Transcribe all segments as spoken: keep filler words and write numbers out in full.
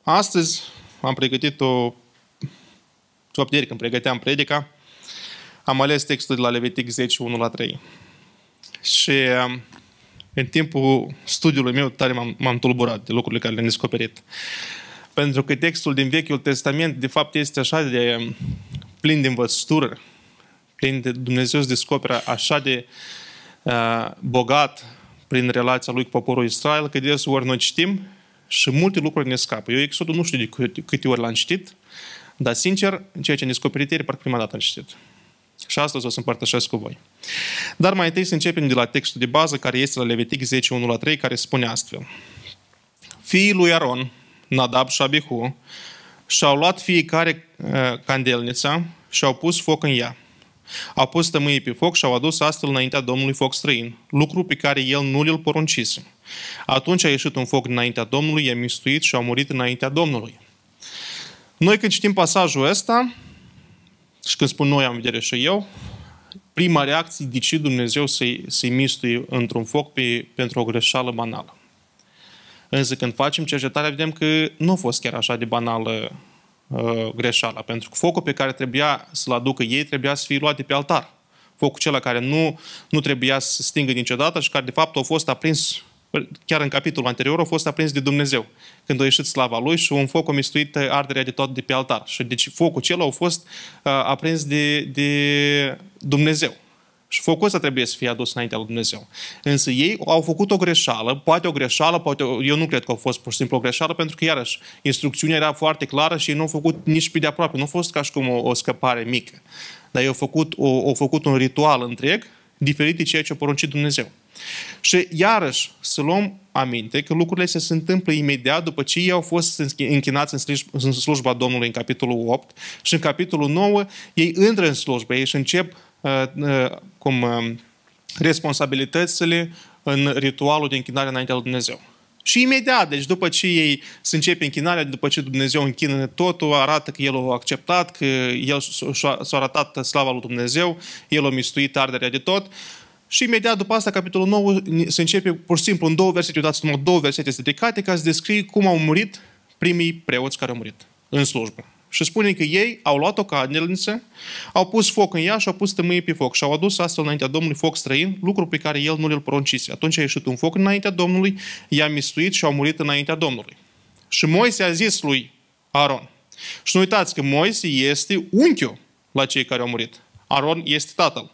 Astăzi am pregătit o ciopteri când pregăteam predica. Am ales textul de la Levitic zece, unu la trei. Și în timpul studiului meu tare m-am, m-am tulburat de lucrurile care le-am descoperit. Pentru că textul din Vechiul Testament de fapt este așa de plin de învățătură, plin de Dumnezeu se descoperă așa de uh, bogat prin relația lui cu poporul Israel, că deseori noi citim și multe lucruri ne scapă. Eu Exodul nu știu de câte, câte ori l-am citit, dar sincer, ceea ce am descoperit ieri, parcă prima dată am citit. Și astăzi o să împărtășesc cu voi. Dar mai întâi să începem de la textul de bază, care este la Levitic zece, unu la trei, care spune astfel. Fiii lui Aron, Nadab și Abihu, și-au luat fiecare uh, candelnița și au pus foc în ea. Au pus tămâie pe foc și au adus astfel înaintea Domnului foc străin, lucru pe care el nu l poruncise. Atunci a ieșit un foc înaintea Domnului, i-a mistuit și au murit înaintea Domnului. Noi când citim pasajul ăsta, și când spun noi, am vedere și eu, prima reacție, de ce Dumnezeu să-i, să-i mistui într-un foc pe, pentru o greșeală banală. Însă când facem cercetarea, vedem că nu a fost chiar așa de banală uh, greșeala, pentru că focul pe care trebuia să-l aducă ei trebuia să fie luat de pe altar. Focul acela care nu, nu trebuia să se stingă niciodată și care de fapt a fost aprins, chiar în capitolul anterior, a fost aprins de Dumnezeu, când a ieșit slava Lui și un foc a mistuit arderea de tot de pe altar. Și deci focul acela a fost uh, aprins de, de Dumnezeu. Și focul ăsta trebuie să fie adus înaintea lui Dumnezeu. Însă ei au făcut o greșeală, poate o greșeală, poate o, eu nu cred că a fost pur și simplu o greșeală, pentru că iarăși instrucțiunea era foarte clară și ei nu au făcut nici pe de aproape. Nu a fost ca și cum o, o scăpare mică. Dar ei au făcut, o, au făcut un ritual întreg, diferit de ceea ce a poruncit Dumnezeu. Și iarăși să luăm aminte că lucrurile se întâmplă imediat după ce ei au fost închinați în slujba, în slujba Domnului în capitolul opt și în capitolul nouă ei intră în slujbă, ei și încep uh, uh, cum, uh, responsabilitățile în ritualul de închinare înaintea lui Dumnezeu. Și imediat, deci după ce ei se începe închinarea, după ce Dumnezeu închină totul, arată că El a acceptat, că El s-a arătat slava lui Dumnezeu, El a mistuit arderea de tot. Și imediat după asta, capitolul nouă, se începe pur și simplu în două versete, uitați numai două versete dedicate ca să descrie cum au murit primii preoți care au murit în slujbă. Și spune că ei au luat o candelniță, au pus foc în ea și au pus tămâie pe foc și au adus astfel înaintea Domnului foc străin, lucru pe care el nu le-l poruncise. Atunci a ieșit un foc înaintea Domnului, i-a mistuit și au murit înaintea Domnului. Și Moise a zis lui Aron. Și nu uitați că Moise este unchiul la cei care au murit. Aron este tatăl.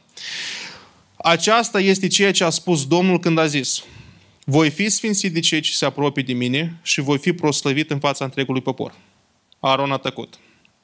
Aceasta este ceea ce a spus Domnul când a zis: voi fi sfințit de cei ce se apropie de mine și voi fi proslăvit în fața întregului popor. Aron a tăcut.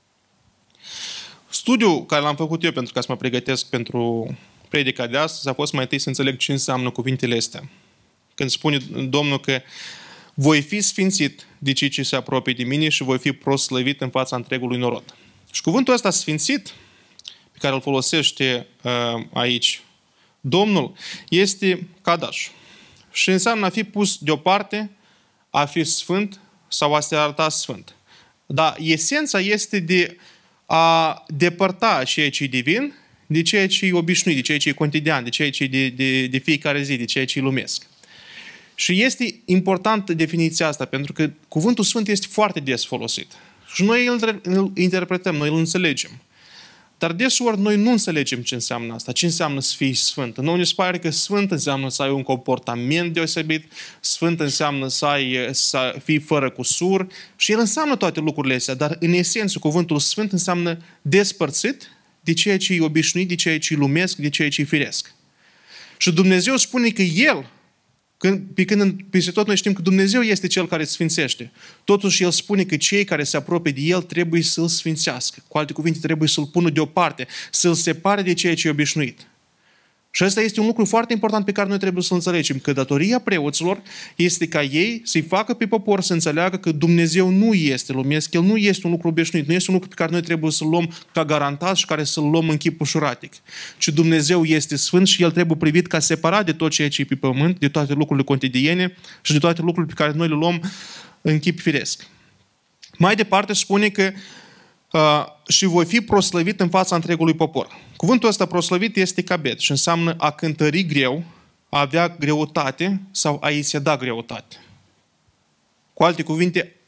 Studiul care l-am făcut eu pentru ca să mă pregătesc pentru predica de astăzi a fost mai întâi să înțeleg ce înseamnă cuvintele astea. Când spune Domnul că voi fi sfințit de cei ce se apropie de mine și voi fi proslăvit în fața întregului norod. Și cuvântul ăsta sfințit, pe care îl folosește uh, aici Domnul, este cadaș. Și înseamnă a fi pus deoparte, a fi sfânt sau a se arăta sfânt. Dar esența este de a depărta ceea ce e divin de ceea ce e obișnuit, de ceea ce e cotidian, de ceea ce e de, de, de fiecare zi, de ceea ce e lumesc. Și este importantă definiția asta, pentru că cuvântul sfânt este foarte des folosit. Și noi îl interpretăm, noi îl înțelegem. Dar deseori noi nu înțelegem ce înseamnă asta, ce înseamnă să fii sfânt. Noi ne pare că sfânt înseamnă să ai un comportament deosebit, sfânt înseamnă să, ai, să fii fără cusur și el înseamnă toate lucrurile astea, dar în esență cuvântul sfânt înseamnă despărțit de ceea ce e obișnuit, de ceea ce e lumesc, de ceea ce e firesc. Și Dumnezeu spune că El, când, pe când peste tot noi știm că Dumnezeu este Cel care sfințește, totuși El spune că cei care se apropie de El trebuie să-L sfințească. Cu alte cuvinte, trebuie să-L pună deoparte, să-L separe de ceea ce e obișnuit. Și ăsta este un lucru foarte important pe care noi trebuie să-l înțelegem, că datoria preoților este ca ei să-i facă pe popor să înțeleagă că Dumnezeu nu este lumesc, El nu este un lucru obișnuit, nu este un lucru pe care noi trebuie să-l luăm ca garantat și care să-l luăm în chip ușuratic, ci Dumnezeu este sfânt și El trebuie privit ca separat de tot ceea ce e pe pământ, de toate lucrurile cotidiene și de toate lucrurile pe care noi le luăm în chip firesc. Mai departe spune că Uh, și voi fi proslăvit în fața întregului popor. Cuvântul ăsta proslăvit este cabet și înseamnă a cântări greu, a avea greutate sau a-i se da greutate. Cu alte cuvinte,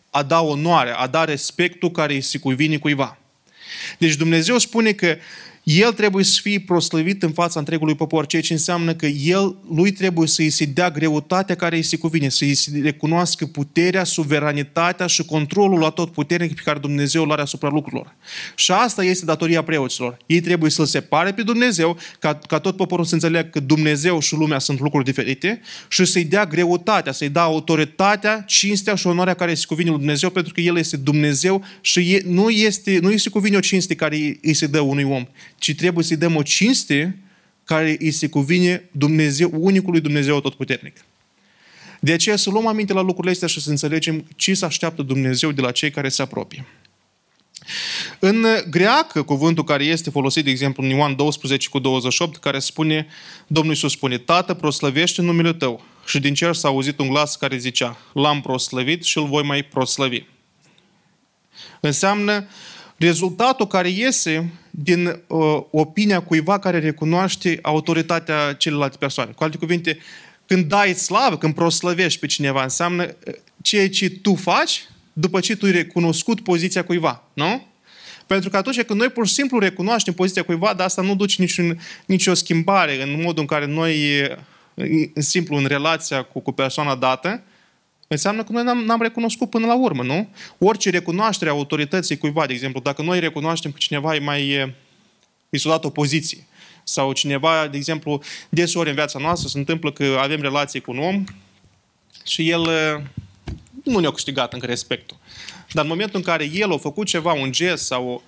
a da onoare, a da respectul care îi se cuvine cuiva. Deci Dumnezeu spune că El trebuie să fie proslăvit în fața întregului popor, ceea ce înseamnă că El, lui trebuie să îi se dea greutatea care îi se cuvine, să îi se recunoască puterea, suveranitatea și controlul la tot puternic pe care Dumnezeu îl are asupra lucrurilor. Și asta este datoria preoților. Ei trebuie să-L separe pe Dumnezeu, ca, ca tot poporul să înțeleagă că Dumnezeu și lumea sunt lucruri diferite și să-i dea greutatea, să-i dea autoritatea, cinstea și onoarea care îi se cuvine lui Dumnezeu, pentru că El este Dumnezeu și e, nu, este, nu îi se cuvine o cinste care îi se dă unui om, ci trebuie să-i dăm o cinste care îi se cuvine Dumnezeu, unicului Dumnezeu Atotputernic. De aceea să luăm aminte la lucrurile astea și să înțelegem ce se așteaptă Dumnezeu de la cei care se apropie. În greacă, cuvântul care este folosit, de exemplu, în Ioan doisprezece cu douăzeci și opt, care spune, Domnul Iisus spune, Tată, proslăvește numele Tău. Și din cer s-a auzit un glas care zicea, L-am proslăvit și îl voi mai proslăvi. Înseamnă rezultatul care iese din uh, opinia cuiva care recunoaște autoritatea celelalte persoane. Cu alte cuvinte, când dai slavă, când proslăvești pe cineva, înseamnă ceea ce tu faci după ce tu ai recunoscut poziția cuiva, nu? Pentru că atunci când noi pur și simplu recunoaștem poziția cuiva, dar asta nu duce niciun, nicio schimbare în modul în care noi, în simplu, în relația cu, cu persoana dată, înseamnă că noi n-am, n-am recunoscut până la urmă, nu? Orice recunoaștere a autorității cuiva, de exemplu, dacă noi recunoaștem că cineva e mai, i s-a dat o poziție, sau cineva, de exemplu, deseori în viața noastră se întâmplă că avem relații cu un om și el nu ne-a câștigat încă respectul. Dar în momentul în care el a făcut ceva, un gest sau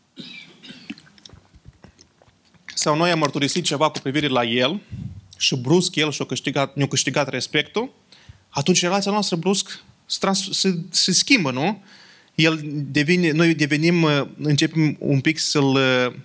sau noi am mărturisit ceva cu privire la el și brusc el și-a câștigat, ne-a câștigat respectul, atunci relația noastră brusc se, trans, se, se schimbă, nu? El devine, noi devenim, începem un pic să-l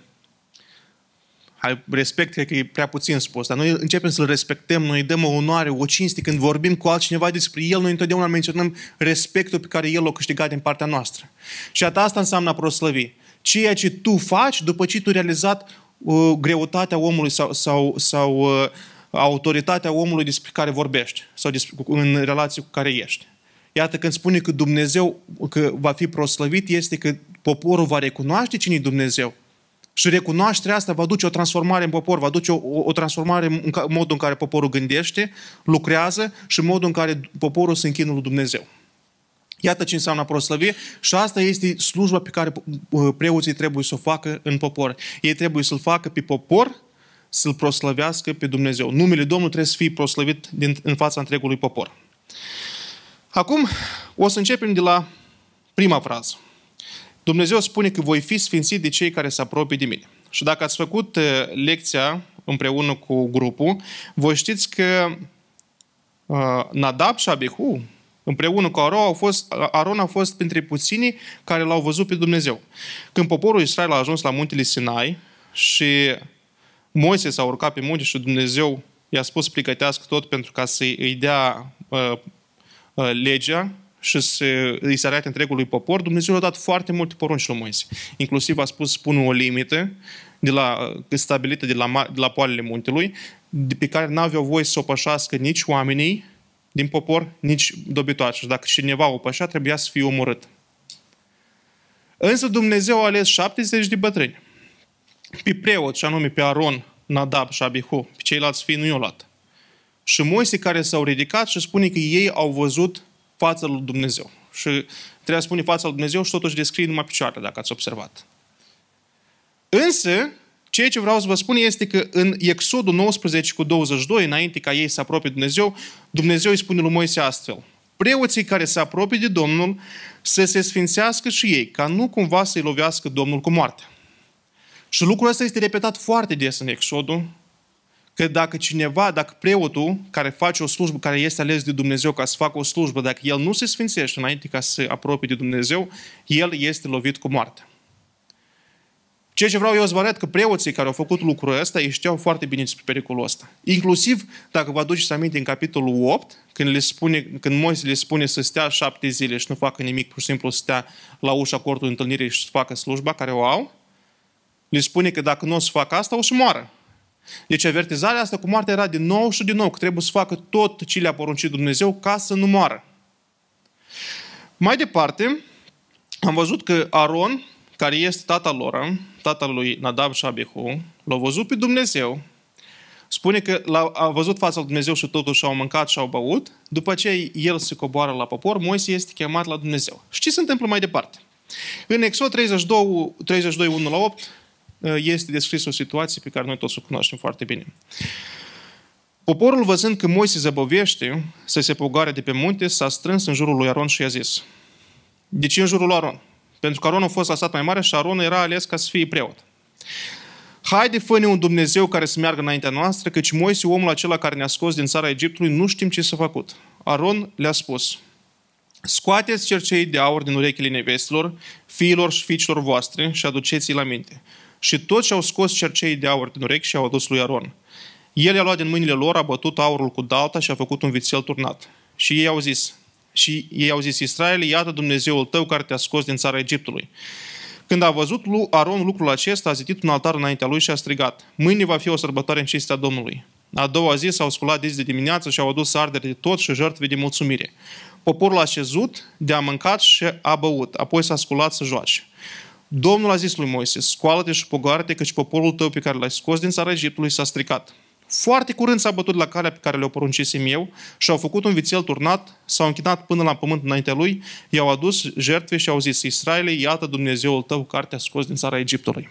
respect, cred că e prea puțin spus, dar noi începem să-l respectăm, noi îi dăm o onoare, o cinste. Când vorbim cu altcineva despre el, noi întotdeauna menționăm respectul pe care el l-a câștigat din partea noastră. Și asta înseamnă a proslăvi. Ceea ce tu faci după ce tu ai realizat uh, greutatea omului sau, sau, sau uh, autoritatea omului despre care vorbești sau despre, în relație cu care ești. Iată, când spune că Dumnezeu că va fi proslăvit, este că poporul va recunoaște cine e Dumnezeu. Și recunoașterea asta va duce o transformare în popor, va duce o, o transformare în modul în care poporul gândește, lucrează și în modul în care poporul se închină lui Dumnezeu. Iată ce înseamnă a proslăvi și asta este slujba pe care preoții trebuie să o facă în popor. Ei trebuie să-l facă pe popor, să-l proslăvească pe Dumnezeu. Numele Domnului trebuie să fie proslăvit din, în fața întregului popor. Acum o să începem de la prima frază. Dumnezeu spune că voi fi sfințit de cei care se apropie de mine. Și dacă ați făcut lecția împreună cu grupul, voi știți că uh, Nadab și Abihu, împreună cu Aron, au fost, Aron a fost printre puținii care l-au văzut pe Dumnezeu. Când poporul Israel a ajuns la muntele Sinai și Moise s-a urcat pe munte și Dumnezeu i-a spus să pregătească tot pentru ca să îi dea uh, uh, legea și să îi se arate întregului popor, Dumnezeu a dat foarte multe porunci lui Moise. Inclusiv a spus să pună o limită de la, stabilită de la, de la poalele muntelui, de pe care n-aveau voie să o pășească nici oamenii din popor, nici dobitoace. Și dacă cineva o pășea, trebuia să fie omorât. Însă Dumnezeu a ales șaptezeci de bătrâni. Pe preot, și anume pe Aron, Nadab și Abihu, pe ceilalți fii nu i-au luat. Și Moise care s-au ridicat și spune că ei au văzut fața lui Dumnezeu. Și trebuie să spune fața lui Dumnezeu și totuși descrie numai picioarele, dacă ați observat. Însă, ceea ce vreau să vă spun este că în Exodul nouăsprezece cu douăzeci și doi, înainte ca ei să apropie de Dumnezeu, Dumnezeu îi spune lui Moise astfel: preoții care se apropie de Domnul să se sfințească și ei, ca nu cumva să-i lovească Domnul cu moarte. Și lucrul ăsta este repetat foarte des în Exodul, că dacă cineva, dacă preotul care face o slujbă, care este ales de Dumnezeu ca să facă o slujbă, dacă el nu se sfințește înainte ca să se apropie de Dumnezeu, el este lovit cu moarte. Ceea ce vreau eu să vă arăt că preoții care au făcut lucrul ăsta, ei știau foarte bine despre pericolul ăsta. Inclusiv, dacă vă aduceți aminte în capitolul opt, când, le spune, când Moise le spune să stea șapte zile și nu facă nimic, pur și simplu să stea la ușa cortului întâlnirii și să facă slujba care o au, le spune că dacă nu o să facă asta, o să moară. Deci avertizarea asta cu moartea era din nou și din nou, că trebuie să facă tot ce le-a poruncit Dumnezeu ca să nu moară. Mai departe, am văzut că Aron, care este tatăl lor, tatăl lui Nadab și Abihu, l-a văzut pe Dumnezeu. Spune că a văzut fața lui Dumnezeu și totuși au mâncat și au băut. După ce el se coboară la popor, Moise este chemat la Dumnezeu. Și ce se întâmplă mai departe? În Exod treizeci și doi, unu la opt este descris o situație pe care noi toți o cunoaștem foarte bine. Poporul, văzând că Moise zăbovește să se pogoare de pe munte, s-a strâns în jurul lui Aron și i-a zis: de ce în jurul lui Aron? Pentru că Aron a fost lăsat mai mare și Aron era ales ca să fie preot. Haide, fă-ne un Dumnezeu care să meargă înaintea noastră, căci Moise, omul acela care ne-a scos din țara Egiptului, nu știm ce s-a făcut. Aron le-a spus: scoateți cercei de aur din urechile nevestilor, fiilor și fiicilor voastre și aduceți-i la minte. Și toți au scos cercei de aur din urechi și au adus lui Aron. El i-a luat din mâinile lor, a bătut aurul cu dalta și a făcut un vițel turnat. Și ei au zis, și ei au zis: Israel, iată Dumnezeul tău care te-a scos din țara Egiptului. Când a văzut Aron lucrul acesta, a zidit un altar înaintea lui și a strigat: mâine va fi o sărbătoare în cinstea Domnului. A doua zi s-au sculat de zi de dimineață și au adus ardere de tot și jertfe de mulțumire. Poporul a șezut, de-a mâncat și a băut, apoi s-a sculat să joace. Domnul a zis lui Moise: scoală-te și pogoară-te, căci poporul tău pe care l-ai scos din țara Egiptului s-a stricat. Foarte curând s-a bătut la calea pe care le-o poruncisem eu și au făcut un vițel turnat, s-au închinat până la pământ înaintea lui, i-au adus jertfe și au zis: Israele, iată Dumnezeul tău care te-a scos din țara Egiptului.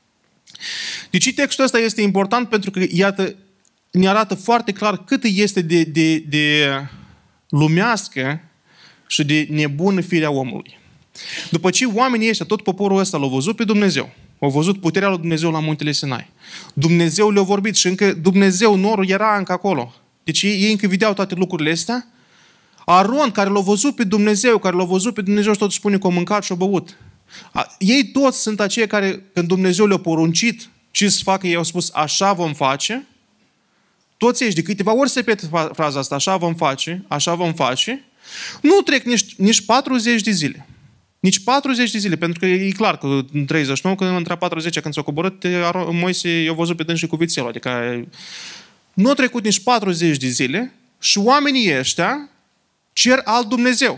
Deci textul ăsta este important pentru că, iată, ne arată foarte clar cât este de, de, de lumească și de nebună firea omului. După ce oamenii ăștia, tot poporul ăsta l-au văzut pe Dumnezeu, au văzut puterea lui Dumnezeu la muntele Sinai. Dumnezeu le-a vorbit și încă Dumnezeu, norul, era încă acolo. Deci ei încă vedeau toate lucrurile astea. Aron, care l-a văzut pe Dumnezeu, care l-a văzut pe Dumnezeu și tot spune că a mâncat și a băut. Ei toți sunt aceia care, când Dumnezeu le-a poruncit ce să facă, ei au spus: așa vom face. Toți ești de câteva ori se repete fraza asta: așa vom face, așa vom face. Nu trec nici, nici patruzeci de zile. Nici patruzeci de zile, pentru că e clar că în treizeci și nouă, când între patruzeci, când s-a coborât, Moise i-a văzut pe dânsi cu vițelul. Adică nu a trecut nici patruzeci de zile și oamenii ăștia cer alt Dumnezeu.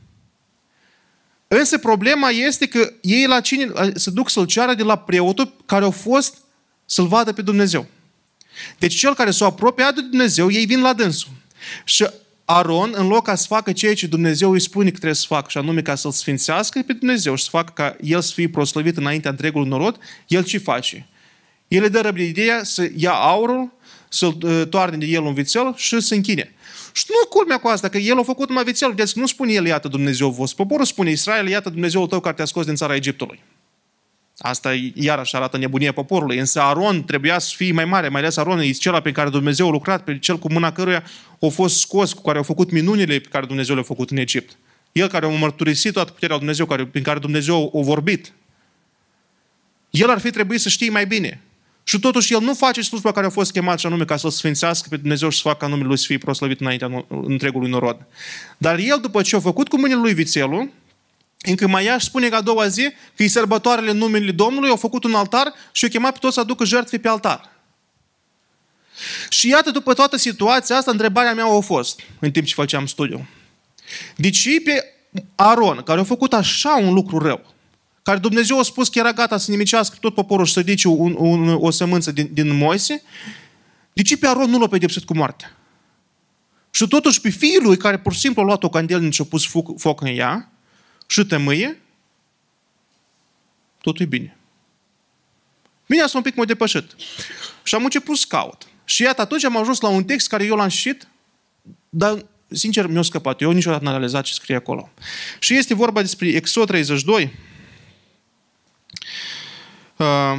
Însă problema este că ei la cine se duc să-l ceară? De la preotul care a fost să-l vadă pe Dumnezeu. Deci cel care s-a apropiat de Dumnezeu, ei vin la dânsul. Și Aron, în loc ca să facă ceea ce Dumnezeu îi spune că trebuie să facă, și anume ca să-l sfințească pe Dumnezeu și să facă ca el să fie proslăvit înaintea întregului norod, el ce face? El îi dă răbdarea să ia aurul, să-l toarne de el un vițel și să închine. Și nu culmea cu asta, că el a făcut numai vițelul, deci nu spune el: iată Dumnezeu vostru. Poporul spune: Israel, iată Dumnezeul tău care te-a scos din țara Egiptului. Asta iarăși arată nebunia poporului. Însă Aron trebuia să fie mai mare, mai ales Aron e cel pe care Dumnezeu a lucrat, pe cel cu mâna căruia a fost scos, cu care au făcut minunile pe care Dumnezeu le-a făcut în Egipt. El care a mărturisit toată puterea lui Dumnezeu, care, prin care Dumnezeu a vorbit. El ar fi trebuit să știe mai bine. Și totuși el nu face slujba care a fost chemat, și anume ca să-l sfințească pe Dumnezeu și să facă ca numele lui să fie proslăvit înaintea întregului norod. Dar el, după ce a făcut cu mâinile lui vițelul, încă mai ea își spune că a doua zi, că e sărbătoarele numele Domnului, au făcut un altar și au chemat pe toți să aducă jertfe pe altar. Și iată, după toată situația asta, întrebarea mea a fost, în timp ce făceam studiu: de ce pe Aron, care a făcut așa un lucru rău, care Dumnezeu a spus că era gata să nimicească tot poporul și să ridice un, un, o sămânță din, din Moise, de ce pe Aron nu l-a pedepsit cu moartea? Și totuși pe fiul lui, care pur și simplu a luat o candelniță și a pus foc, foc în ea, și tămâie, totul e bine. Bine, asta un pic m-a depășit. Și am început să caut. Și iată, atunci am ajuns la un text care eu l-am citit, dar, sincer, mi-a scăpat. Eu niciodată n-am realizat ce scrie acolo. Și este vorba despre Exod treizeci și doi. Uh,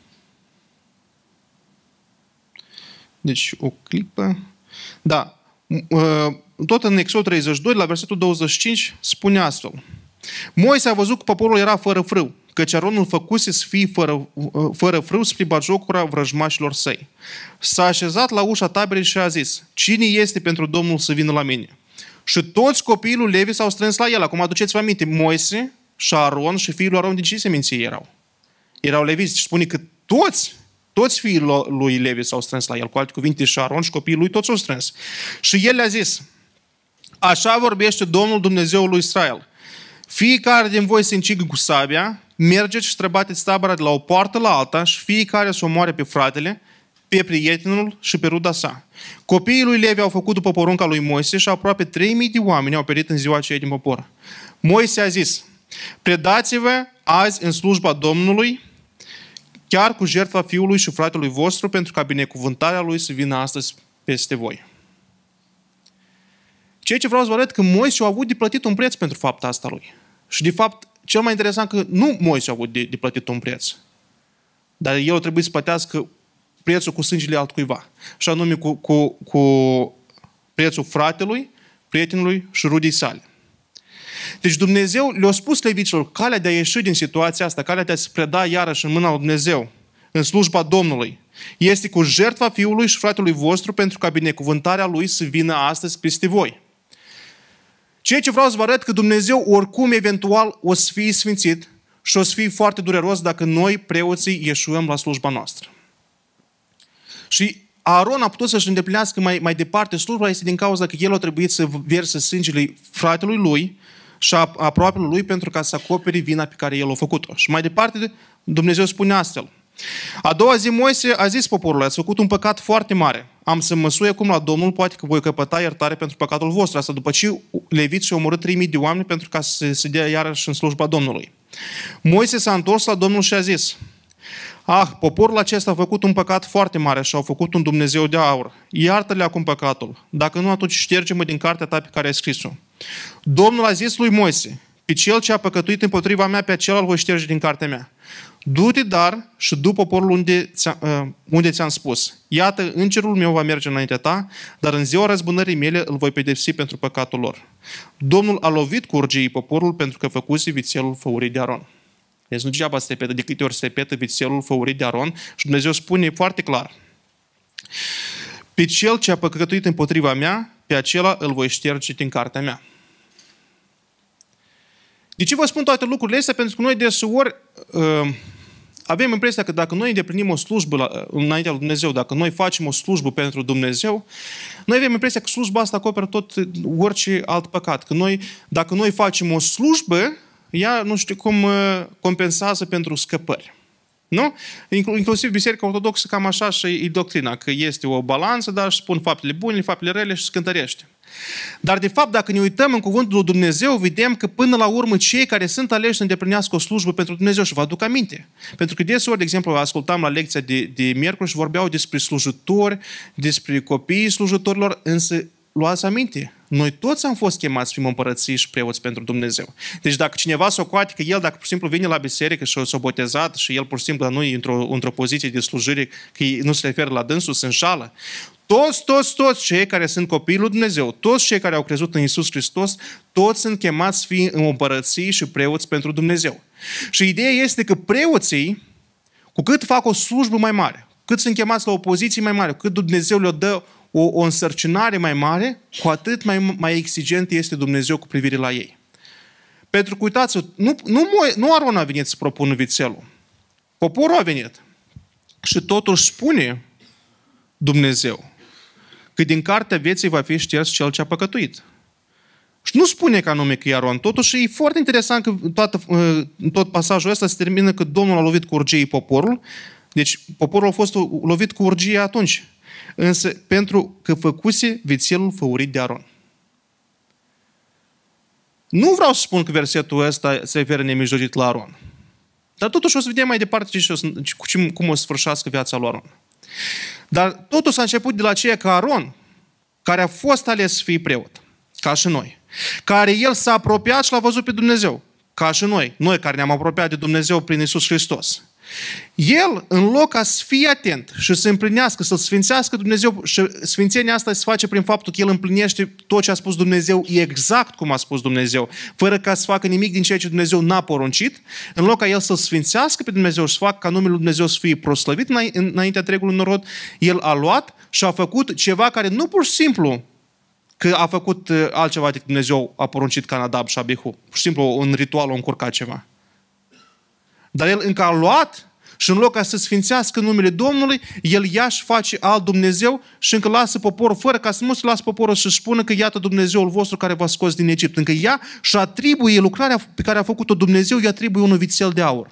deci, o clipă. Da. Uh, tot în Exod treizeci și doi, la versetul douăzeci și cinci, spune astfel: Moise a văzut că poporul era fără frâu, căci Aron îl făcuse să fie fără, fără frâu spre batjocura vrăjmașilor săi. S-a așezat la ușa taberei și a zis: cine este pentru Domnul să vină la mine? Și toți copiii lui Levi s-au strâns la el. Acum aduceți-vă aminte, Moise și Aron și fiul lui Aron, din ce seminție erau? Erau leviți. Și spune că toți, toți fiii lui Levi s-au strâns la el. Cu alte cuvinte, și Aron și copiii lui toți s-au strâns. Și el le-a zis: așa vorbește Domnul Dumnezeul lui Israel: Fiecare din voi se încigă cu sabia, mergeți și străbateți tabăra de la o poartă la alta și fiecare să omoare pe fratele, pe prietenul și pe ruda sa. Copiii lui Levi au făcut după porunca lui Moise și aproape trei mii de oameni au perit în ziua aceea din popor. Moise a zis: predați-vă azi în slujba Domnului, chiar cu jertfa fiului și fratelui vostru, pentru ca binecuvântarea lui să vină astăzi peste voi. Ceea ce vreau să vă arăt că Moise a avut de plătit un preț pentru fapta asta lui. Și de fapt, cel mai interesant că nu Moise a avut de, de plătit un preț, dar el trebuie să plătească prețul cu sângele altcuiva. Și anume cu, cu, cu prețul fratelui, prietenului și rudii sale. Deci Dumnezeu le-a spus leviților calea de a ieși din situația asta, calea de a se preda iarăși în mâna lui Dumnezeu, în slujba Domnului, este cu jertfa fiului și fratelui vostru, pentru ca binecuvântarea lui să vină astăzi peste voi. Ceea ce vreau să vă arăt că Dumnezeu oricum eventual o să fie sfințit și o să fie foarte dureros dacă noi, preoții, ieșuăm la slujba noastră. Și Aaron a putut să-și îndeplinească mai, mai departe slujba, este din cauza că el a trebuit să verse sângele fratelui lui și a aproapelui lui pentru ca să acopere vina pe care el a făcut-o. Și mai departe Dumnezeu spune astfel: a doua zi Moise a zis poporului: ați făcut un păcat foarte mare. Am să măsui acum la Domnul, poate că voi căpăta iertare pentru păcatul vostru. Asta după ce leviți și-au omorât trei mii de oameni pentru ca să se dea iarăși în slujba Domnului. Moise s-a întors la Domnul și a zis: ah, poporul acesta a făcut un păcat foarte mare și au făcut un Dumnezeu de aur. Iartă-le acum păcatul. Dacă nu, atunci șterge-mă din cartea ta pe care ai scris-o. Domnul a zis lui Moise: pe cel ce a păcătuit împotriva mea, pe acela îl voi șterge din cartea mea. Du-te dar și du poporul unde, ți-a, uh, unde ți-am spus. Iată, îngerul meu va merge înaintea ta, dar în ziua răzbunării mele îl voi pedepsi pentru păcatul lor. Domnul a lovit cu urgiei poporul pentru că făcuse vițelul făurit de Aron. Deci nu degeaba se repetă, de câte ori se repetă vițelul făurit de Aron și Dumnezeu spune foarte clar: pe cel ce a păcătuit împotriva mea, pe acela îl voi șterge din cartea mea. De ce vă spun toate lucrurile astea? Pentru că noi deseori uh, avem impresia că dacă noi îndeplinim o slujbă la, înaintea lui Dumnezeu, dacă noi facem o slujbă pentru Dumnezeu, noi avem impresia că slujba asta acoperă tot orice alt păcat. Că noi, dacă noi facem o slujbă, ea nu știu cum uh, compensează pentru scăpări. Nu? Inclusiv Biserica Ortodoxă cam așa și e doctrina, că este o balanță, dar își spun faptele bune, faptele rele și se cântărește. Dar de fapt, dacă ne uităm în cuvântul lui Dumnezeu, vedem că până la urmă cei care sunt aleși să îndeplinească o slujbă pentru Dumnezeu, și vă aduc aminte. Pentru că deseori, de exemplu, ascultam la lecția de, de miercuri și vorbeau despre slujitori, despre copiii slujitorilor, însă luați aminte, noi toți am fost chemați să fim împărății și preoți pentru Dumnezeu. Deci dacă cineva socoate că el, dacă pur și simplu vine la biserică și s-a botezat și el pur și simplu nu e într-o, într-o poziție de slujire, că nu se referă la dânsul, se înșală. Toți, toți, toți cei care sunt copiii lui Dumnezeu, toți cei care au crezut în Iisus Hristos, toți sunt chemați să fie împărății și preoți pentru Dumnezeu. Și ideea este că preoții, cu cât fac o slujbă mai mare, cât sunt chemați la o poziție mai mare, cât Dumnezeu le dă o, o însărcinare mai mare, cu atât mai, mai exigent este Dumnezeu cu privire la ei. Pentru că, uitați-vă, nu, nu, nu Aron a venit să propună vițelul. Poporul a venit. Și totuși spune Dumnezeu că din cartea vieții va fi șters cel ce a păcătuit. Și nu spune că anume că e Aron. Totuși e foarte interesant că toată, tot pasajul ăsta se termină că Domnul a lovit cu urgie poporul. Deci poporul a fost lovit cu urgie atunci. Însă pentru că făcuse vițelul făurit de Aron. Nu vreau să spun că versetul ăsta se referă nemijlocit la Aron. Dar totuși o să vedem mai departe cum o să sfârșească viața lui Aron. Dar totul s-a început de la aceea că Aron, care a fost ales să fie preot, ca și noi, care el s-a apropiat și l-a văzut pe Dumnezeu, ca și noi, noi care ne-am apropiat de Dumnezeu prin Iisus Hristos. El, în loc ca să fie atent și să împlinească, să-L sfințească Dumnezeu, și sfințenia asta se face prin faptul că el împlinește tot ce a spus Dumnezeu exact cum a spus Dumnezeu, fără ca să facă nimic din ceea ce Dumnezeu n-a poruncit, în loc ca el să-L sfințească pe Dumnezeu și să facă ca numele lui Dumnezeu să fie proslăvit înaintea întregului norod, el a luat și a făcut ceva care nu pur și simplu că a făcut altceva decât Dumnezeu a poruncit ca Nadab și Abihu. Pur și simplu un ritual a încurcat ceva. Dar el încă a luat Și în loc ca să sfințească numele Domnului, el ia și face alt Dumnezeu și încă lasă poporul, fără ca să nu se lasă poporul să spună că iată Dumnezeul vostru care v-a scos din Egipt. Încă ea și atribuie lucrarea pe care a făcut-o Dumnezeu, îi atribuie un vițel de aur.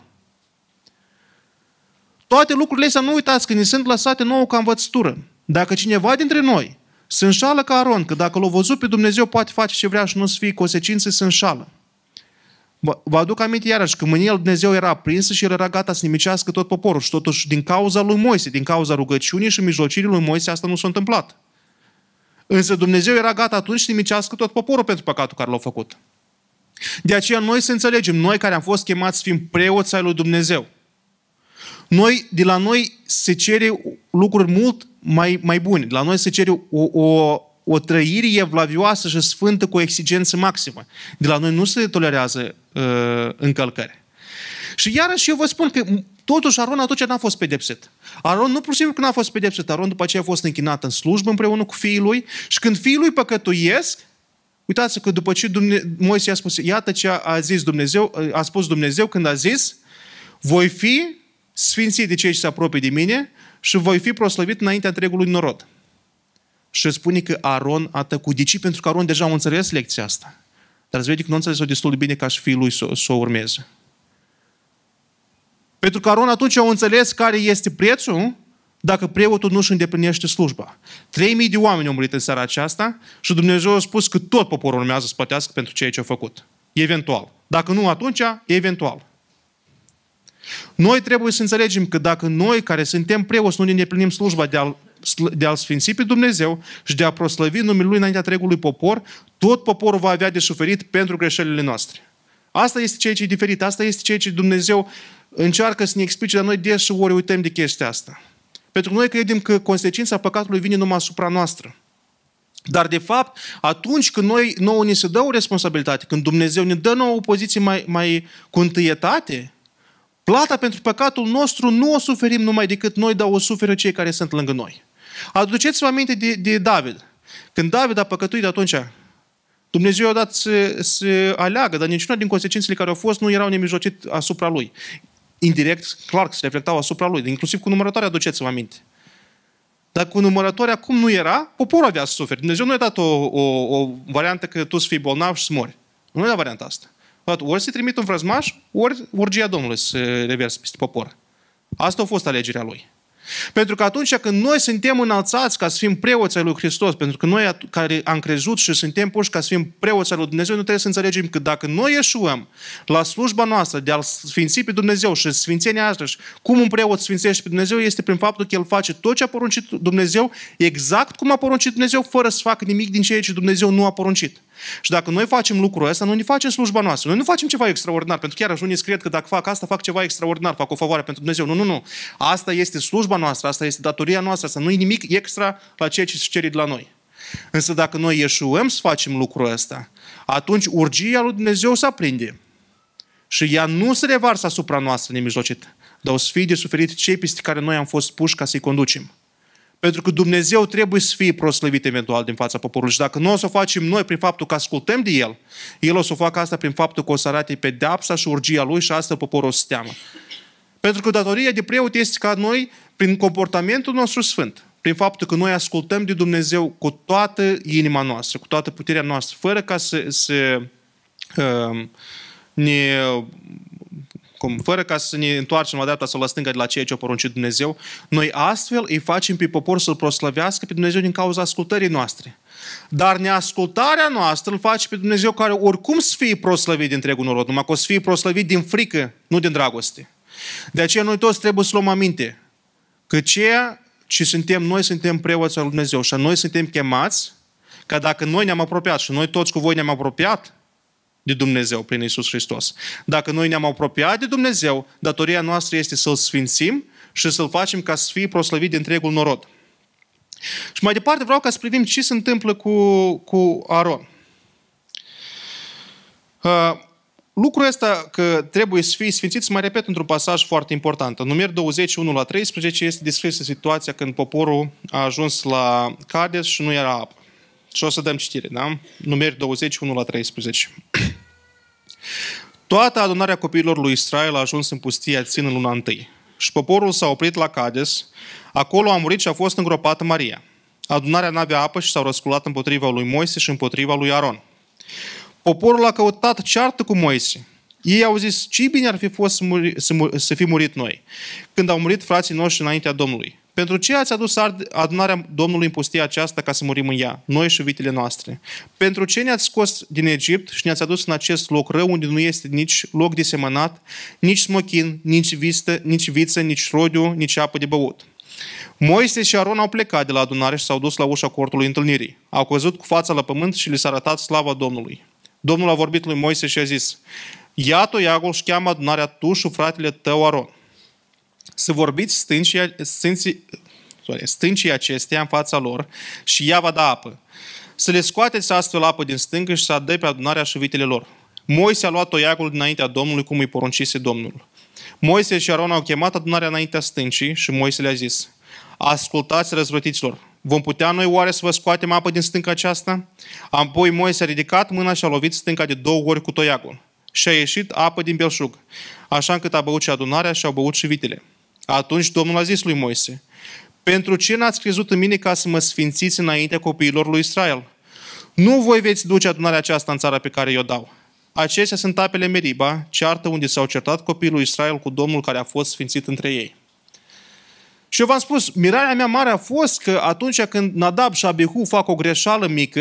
Toate lucrurile astea, nu uitați că ne sunt lăsate nouă ca învățătură. Dacă cineva dintre noi se înșală ca Aron, că dacă l-a văzut pe Dumnezeu poate face ce vrea și nu să fie consecințe, se înșală. Vă aduc aminte iarăși că mânia lui Dumnezeu era aprinsă și el era gata să nimicească tot poporul. Și totuși din cauza lui Moise, din cauza rugăciunii și mijlocirii lui Moise, asta nu s-a întâmplat. Însă Dumnezeu era gata atunci să nimicească tot poporul pentru păcatul care l-a făcut. De aceea noi să înțelegem, noi care am fost chemați să fim preoți ai lui Dumnezeu, noi, de la noi se cere lucruri mult mai, mai bune. De la noi se cere o, o, o trăire evlavioasă și sfântă cu o exigență maximă. De la noi nu se tolerează uh, încălcări. Și iarăși eu vă spun că totuși Aron atunci n-a fost pedepsit. Aron nu pur și simplu că n-a fost pedepsit. Aron după aceea a fost închinat în slujbă împreună cu fiii lui și când fiii lui păcătuiesc, uitați că după ce Dumne- Moise a spus, iată ce a zis Dumnezeu, a spus Dumnezeu când a zis, voi fi sfințit de cei ce se apropie de mine și voi fi proslăvit înaintea întregului norod. Și spune că Aron a tăcut. De ce? Pentru că Aron deja a înțeles lecția asta. Dar îți vede că nu a înțeles-o destul de bine ca și fiul lui să, să o urmeze. Pentru că Aron atunci a înțeles care este prețul dacă preotul nu își îndeplinește slujba. Trei mii de oameni au murit în seara aceasta și Dumnezeu a spus că tot poporul urmează să plătească pentru ceea ce a făcut. Eventual. Dacă nu atunci, eventual. Noi trebuie să înțelegem că dacă noi care suntem preoți nu ne îndeplinim slujba de a-L, de a-L sfinți pe Dumnezeu și de a proslăvi numele Lui înaintea întregului popor, tot poporul va avea de suferit pentru greșelile noastre. Asta este ceea ce e diferit, asta este ceea ce Dumnezeu încearcă să ne explice, dar noi des și ori uităm de chestia asta. Pentru că noi credem că consecința păcatului vine numai asupra noastră. Dar de fapt, atunci când noi, nouă ni se dă o responsabilitate, când Dumnezeu ne dă nouă o poziție mai, mai cu întâietate, plata pentru păcatul nostru nu o suferim numai decât noi, dar o suferă cei care sunt lângă noi. Aduceți-vă aminte de, de David. Când David a păcătuit atunci, Dumnezeu i-a dat să, să aleagă, dar niciuna din consecințele care au fost nu erau nemijlocit asupra lui. Indirect, clar că se reflectau asupra lui, inclusiv cu numărătoarea, aduceți-vă aminte. Dar cu numărătoarea, cum nu era, poporul avea să suferi. Dumnezeu nu i-a dat o, o, o variantă că tu să fii bolnav și să mori. Nu i-a dat varianta asta. Ori se trimite un vrăjmaș, ori urgia Domnului să reverse peste popor. Asta a fost alegerea lui. Pentru că atunci când noi suntem înălțați ca să fim preoți ai lui Hristos, pentru că noi care am crezut și suntem puși ca să fim preoți ai lui Dumnezeu, nu trebuie să înțelegem că dacă noi ieșuăm la slujba noastră de a-L sfinți pe Dumnezeu și sfințenia asta, cum un preot sfințește pe Dumnezeu, este prin faptul că el face tot ce a poruncit Dumnezeu, exact cum a poruncit Dumnezeu, fără să facă nimic din ceea ce Dumnezeu nu a poruncit. Și dacă noi facem lucrul ăsta, noi ne facem slujba noastră. Noi nu facem ceva extraordinar, pentru că chiar unii cred că dacă fac asta, fac ceva extraordinar, fac o favoare pentru Dumnezeu. Nu, nu, nu. Asta este slujba noastră, asta este datoria noastră, asta nu e nimic extra la ceea ce se cere de la noi. Însă dacă noi ieșuăm să facem lucrul ăsta, atunci urgia lui Dumnezeu se aprinde. Și ea nu se revarsă asupra noastră nemijlocit, dar o să fie de suferit cei peste care noi am fost puși ca să-i conducem. Pentru că Dumnezeu trebuie să fie proslăvit eventual din fața poporului. Și dacă nu o să o facem noi prin faptul că ascultăm de El, El o să o facă asta prin faptul că o să arate pedeapsa și urgia Lui și asta poporul o să teamă. Pentru că datoria de preot este ca noi, prin comportamentul nostru sfânt, prin faptul că noi ascultăm de Dumnezeu cu toată inima noastră, cu toată puterea noastră, fără ca să, să uh, ne... Cum, fără ca să ne întoarcem la dreapta sau la stânga de la ceea ce a poruncit Dumnezeu, noi astfel îi facem pe popor să-L proslăvească pe Dumnezeu din cauza ascultării noastre. Dar neascultarea noastră îl face pe Dumnezeu care oricum să fie proslăvit de întregul norod, numai că o să fie proslăvit din frică, nu din dragoste. De aceea noi toți trebuie să luăm aminte că ceea ce suntem, noi suntem preoți al lui Dumnezeu și noi suntem chemați că dacă noi ne-am apropiat și noi toți cu voi ne-am apropiat de Dumnezeu prin Iisus Hristos. Dacă noi ne-am apropiat de Dumnezeu, datoria noastră este să-L sfințim și să-L facem ca să fie proslăvit de întregul norod. Și mai departe vreau ca să privim ce se întâmplă cu, cu Aron. Uh, lucrul ăsta că trebuie să fie sfințit, să mai repet într-un pasaj foarte important. În Numeri douăzeci, unu la treisprezece este descrisă situația când poporul a ajuns la Cades și nu era apă. Și o să dăm citire, da? Numeri douăzeci, unu la treisprezece. Toată adunarea copiilor lui Israel a ajuns în pustia Țin în luna întâi. și poporul s-a oprit la Cades. Acolo a murit și a fost îngropată Maria. Adunarea n-avea apă și s-au răsculat împotriva lui Moise și împotriva lui Aron. Poporul a căutat ceartă cu Moise. Ei au zis, ce bine ar fi fost să, muri, să, muri, să fi murit noi, când au murit frații noștri înaintea Domnului. Pentru ce ați adus adunarea Domnului în pustia aceasta ca să murim în ea, noi și vitele noastre? Pentru ce ne-ați scos din Egipt și ne-ați adus în acest loc rău unde nu este nici loc de semănat, nici smochin, nici, vistă, nici viță, nici rodiu, nici apă de băut? Moise și Aron au plecat de la adunare și s-au dus la ușa cortului întâlnirii. Au căzut cu fața la pământ și li s-a arătat slava Domnului. Domnul a vorbit lui Moise și a zis, ia toiagul și cheamă adunarea tu și fratele tău Aron. Să vorbiți stâncii, stâncii, sorry, stâncii acesteia în fața lor și ea va da apă. Să le scoateți astfel apă din stâncă și să adă pe adunarea și vitele lor. Moise a luat toiagul dinaintea Domnului cum îi poruncise Domnul. Moise și Aron au chemat adunarea înaintea stâncii și Moise le-a zis, ascultați răzvrătiților, vom putea noi oare să vă scoatem apă din stânca aceasta? Apoi Moise a ridicat mâna și a lovit stânca de două ori cu toiagul și a ieșit apă din belșug, așa încât a băut și adunarea și au băut și vitele. Atunci Domnul a zis lui Moise, pentru ce n-ați crezut în mine ca să mă sfințiți înaintea copiilor lui Israel? Nu voi veți duce adunarea aceasta în țara pe care i-o dau. Acestea sunt apele Meriba, ceartă unde s-au certat copiii lui Israel cu Domnul care a fost sfințit între ei. Și eu v-am spus, mirarea mea mare a fost că atunci când Nadab și Abihu fac o greșeală mică,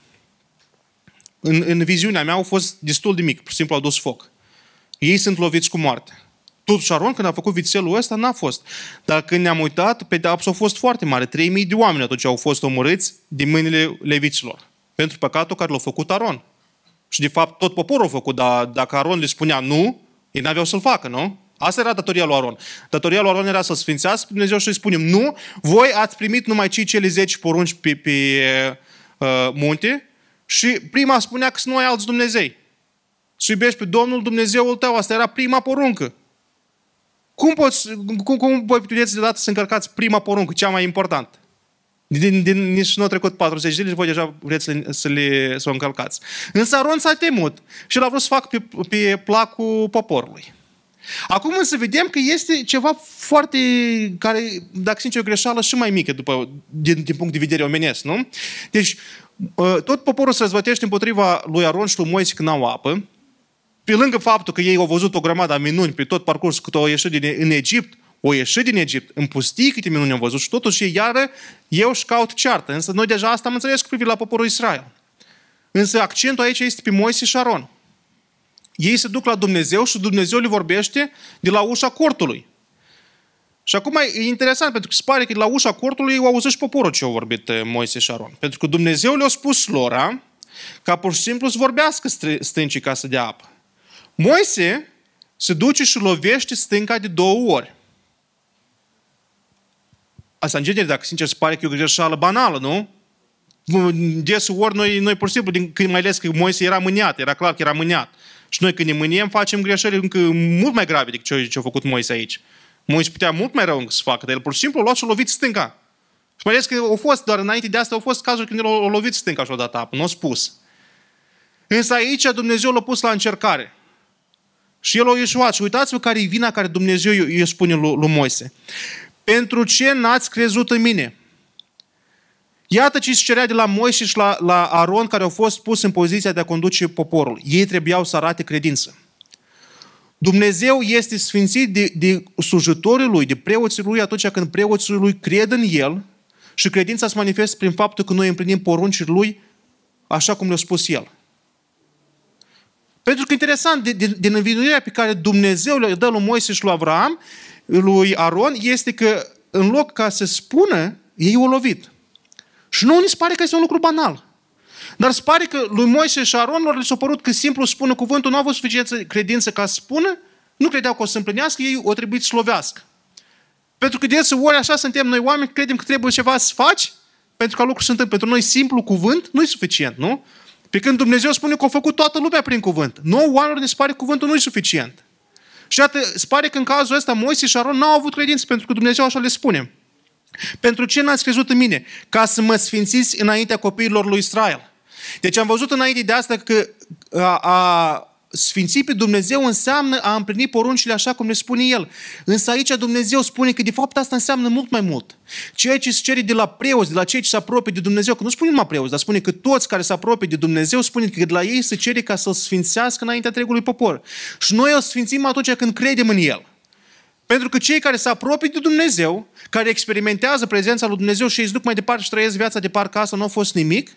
în, în viziunea mea au fost destul de mic, pur și simplu au dus foc. Ei sunt loviți cu moarte. Totuși Aron, când a făcut vițelul ăsta, n-a fost. Dar când ne-am uitat, pedeapsa a fost foarte mare. trei mii de oameni atunci au fost omorâți din mâinile leviților. Pentru păcatul care l-a făcut Aron. Și de fapt tot poporul a făcut, dar dacă Aron le spunea nu, ei n-aveau să-l facă, nu? Asta era datoria lui Aron. Datoria lui Aron era să-l sfințească pe Dumnezeu și să-i spunem, nu, voi ați primit numai cei cele zece porunci pe, pe uh, munte și prima spunea că să nu ai alți Dumnezei. Să iubești pe Domnul Dumnezeul tău. Asta era prima poruncă. Cum, poți, cum, cum voi puteți deodată să încărcați prima poruncă, cea mai importantă? Din, din, nici nu au trecut patruzeci zile și voi deja vreți să, să, le, să o încălcați. Însă Aron s-a temut și l-a vrut să facă pe, pe placul poporului. Acum însă vedem că este ceva foarte, care, dacă sincer, o greșeală și mai mică după, din, din punct de vedere omenesc, nu? Deci, tot poporul se răzvătește împotriva lui Aron și lui Moise când n-au apă. Pe lângă faptul că ei au văzut o grămadă de minuni pe tot parcursul cât au ieșit din, în Egipt, au ieșit din Egipt, în pustii câte minuni au văzut și totuși ei iară, eu și caut ceartă. Însă noi deja asta am înțeles cu privire la poporul Israel. Însă accentul aici este pe Moise și Aron. Ei se duc la Dumnezeu și Dumnezeu le vorbește de la ușa cortului. Și acum e interesant, pentru că se pare că de la ușa cortului au auzit și poporul ce au vorbit Moise și Aron. Pentru că Dumnezeu le-a spus lor ca pur și simplu să vorbească stâncii ca să dea apă. Moise se duce și lovește stânca de două ori. Asta în genere, dacă sincer, se pare că e o greșeală banală, nu? Deseori noi, noi pur și simplu, din, când mai ales că Moise era mâniat, era clar că era mâniat. Și noi când ne mâniem facem greșeli încă mult mai grave decât ce a făcut Moise aici. Moise putea mult mai rău încă să facă, dar el pur și simplu a luat și a lovit stânca. Și mai ales că au fost, doar înainte de asta au fost cazuri când el a lovit stânca și a dat apă, nu a spus. Însă aici Dumnezeu l-a pus la încercare. Și el a ieșuat. Și uitați-vă care e vina care Dumnezeu îi spune lui, lui Moise. Pentru ce n-ați crezut în mine? Iată ce se cerea de la Moise și la, la Aron, care au fost pus în poziția de a conduce poporul. Ei trebuiau să arate credință. Dumnezeu este sfințit de, de slujitorii lui, de preoții lui, atunci când preoții lui cred în el și credința se manifestă prin faptul că noi împlinim poruncile lui așa cum le-a spus el. Pentru că interesant, din, din învinuirea pe care Dumnezeu le dă lui Moise și lui Avram, lui Aron, este că în loc ca să spună, ei au lovit. Și nu ni se pare că este un lucru banal. Dar se pare că lui Moise și Aron lor le s-a părut că simplu spune cuvântul, nu au avut suficientă credință ca să spună, nu credeau că o să împlinească, ei o trebuie să slovească. Pentru că deseori așa suntem noi oameni, credem că trebuie ceva să faci, pentru că lucrul se întâmplă. Pentru noi simplu cuvânt nu e suficient, nu? Pe când Dumnezeu spune că a făcut toată lumea prin cuvânt. Nouă oamenilor ne se pare că cuvântul nu e suficient. Și iată, se pare că în cazul ăsta Moise și Aron n-au avut credință, pentru că Dumnezeu așa le spune. Pentru ce n-ați crezut în mine? Ca să mă sfințiți înaintea copiilor lui Israel. Deci am văzut înainte de asta că a, a, sfinți pe Dumnezeu înseamnă a împlini poruncile așa cum ne spune El. Însă aici Dumnezeu spune că de fapt asta înseamnă mult mai mult. Ceea ce se cere de la preoți, de la cei ce se apropie de Dumnezeu, că nu spune numai preoți, dar spune că toți care se apropie de Dumnezeu, spune că de la ei se cere ca să-L sfințească înaintea întregului popor. Și noi îl sfințim atunci când credem în El. Pentru că cei care se apropie de Dumnezeu, care experimentează prezența lui Dumnezeu și îi duc mai departe și trăiesc viața de parcă asta nu a fost nimic,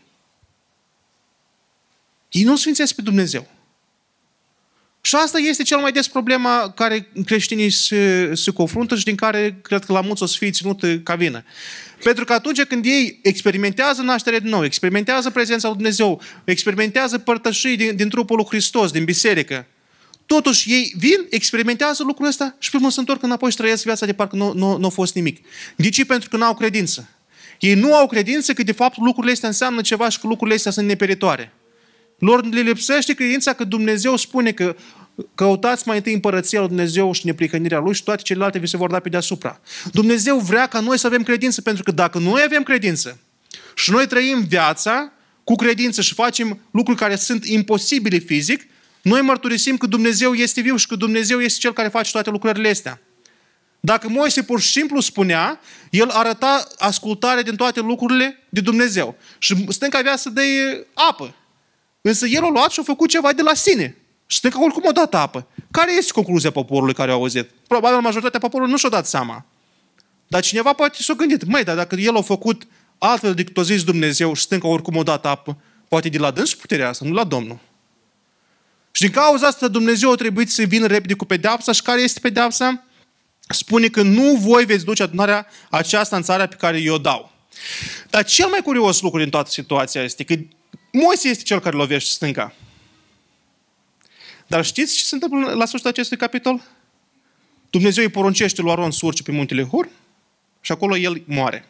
ei nu sfințesc pe Dumnezeu. Și asta este cel mai des problema care creștinii se, se confruntă și din care cred că la mulți o să fie ținută ca vină. Pentru că atunci când ei experimentează nașterea din nou, experimentează prezența lui Dumnezeu, experimentează părtășii din, din trupul lui Hristos, din biserică, totuși ei vin, experimentează lucrul ăsta și pe urmă se întorc înapoi și trăiesc viața de parcă nu, nu, nu a fost nimic. De ce? Pentru că nu au credință. Ei nu au credință că de fapt lucrurile astea înseamnă ceva și că lucrurile astea sunt neperitoare. Lor le lipsește credința că Dumnezeu spune că căutați mai întâi împărăția lui Dumnezeu și neprihănirea Lui și toate celelalte vi se vor da pe deasupra. Dumnezeu vrea ca noi să avem credință, pentru că dacă noi avem credință și noi trăim viața cu credință și facem lucruri care sunt imposibile fizic, noi mărturisim că Dumnezeu este viu și că Dumnezeu este Cel care face toate lucrările astea. Dacă Moise pur și simplu spunea, el arăta ascultare din toate lucrurile de Dumnezeu. Și stânca avea să dea apă. Însă el a luat și a făcut ceva de la sine. Și stânca oricum a dat apă. Care este concluzia poporului care a auzit? Probabil majoritatea poporului nu și-a dat seama. Dar cineva poate s-a gândit, măi, dar dacă el a făcut altfel decât a zis Dumnezeu și stânca oricum a dat apă, poate de la dâns puterea asta, nu la Domnul. Și din cauza asta Dumnezeu a trebuit să vină repede cu pedeapsa. Și care este pedeapsa? Spune că nu voi veți duce adunarea aceasta în țara pe care eu o dau. Dar cel mai curios lucru din toată situația este că Moise este cel care lovește stânca. Dar știți ce se întâmplă la sfârșitul acestui capitol? Dumnezeu îi poruncește lui Aron să urce pe muntele Hor și acolo el moare.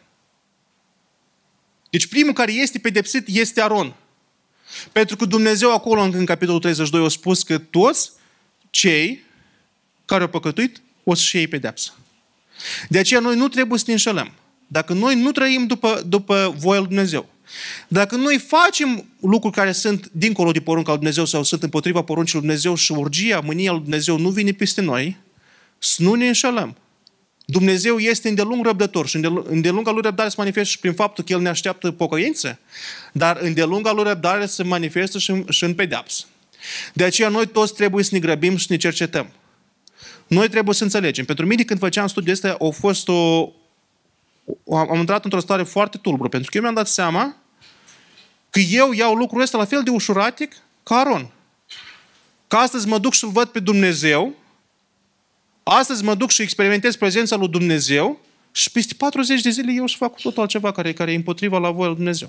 Deci primul care este pedepsit este Aron. Pentru că Dumnezeu acolo în capitolul treizeci și doi a spus că toți cei care au păcătuit o să-și iei pedeapsă. De aceea noi nu trebuie să ne înșelăm. Dacă noi nu trăim după, după voia lui Dumnezeu, dacă noi facem lucruri care sunt dincolo de porunca lui Dumnezeu sau sunt împotriva poruncii lui Dumnezeu și urgia, mânia lui Dumnezeu nu vine peste noi, să nu ne înșelăm. Dumnezeu este îndelung răbdător și îndelunga lui răbdare se manifestă și prin faptul că El ne așteaptă pocăință, dar îndelunga lui răbdare se manifestă și în, și în pedeapsă. De aceea noi toți trebuie să ne grăbim și să ne cercetăm. Noi trebuie să înțelegem. Pentru mine, când făceam studiul ăsta, a fost o... am intrat într-o stare foarte tulbură, pentru că eu mi-am dat seama că eu iau lucrul ăsta la fel de ușuratic ca Aron. Că astăzi mă duc și-L văd pe Dumnezeu, astăzi mă duc și experimentez prezența lui Dumnezeu și peste patruzeci de zile eu și fac totul altceva care, care e împotriva la voia lui Dumnezeu.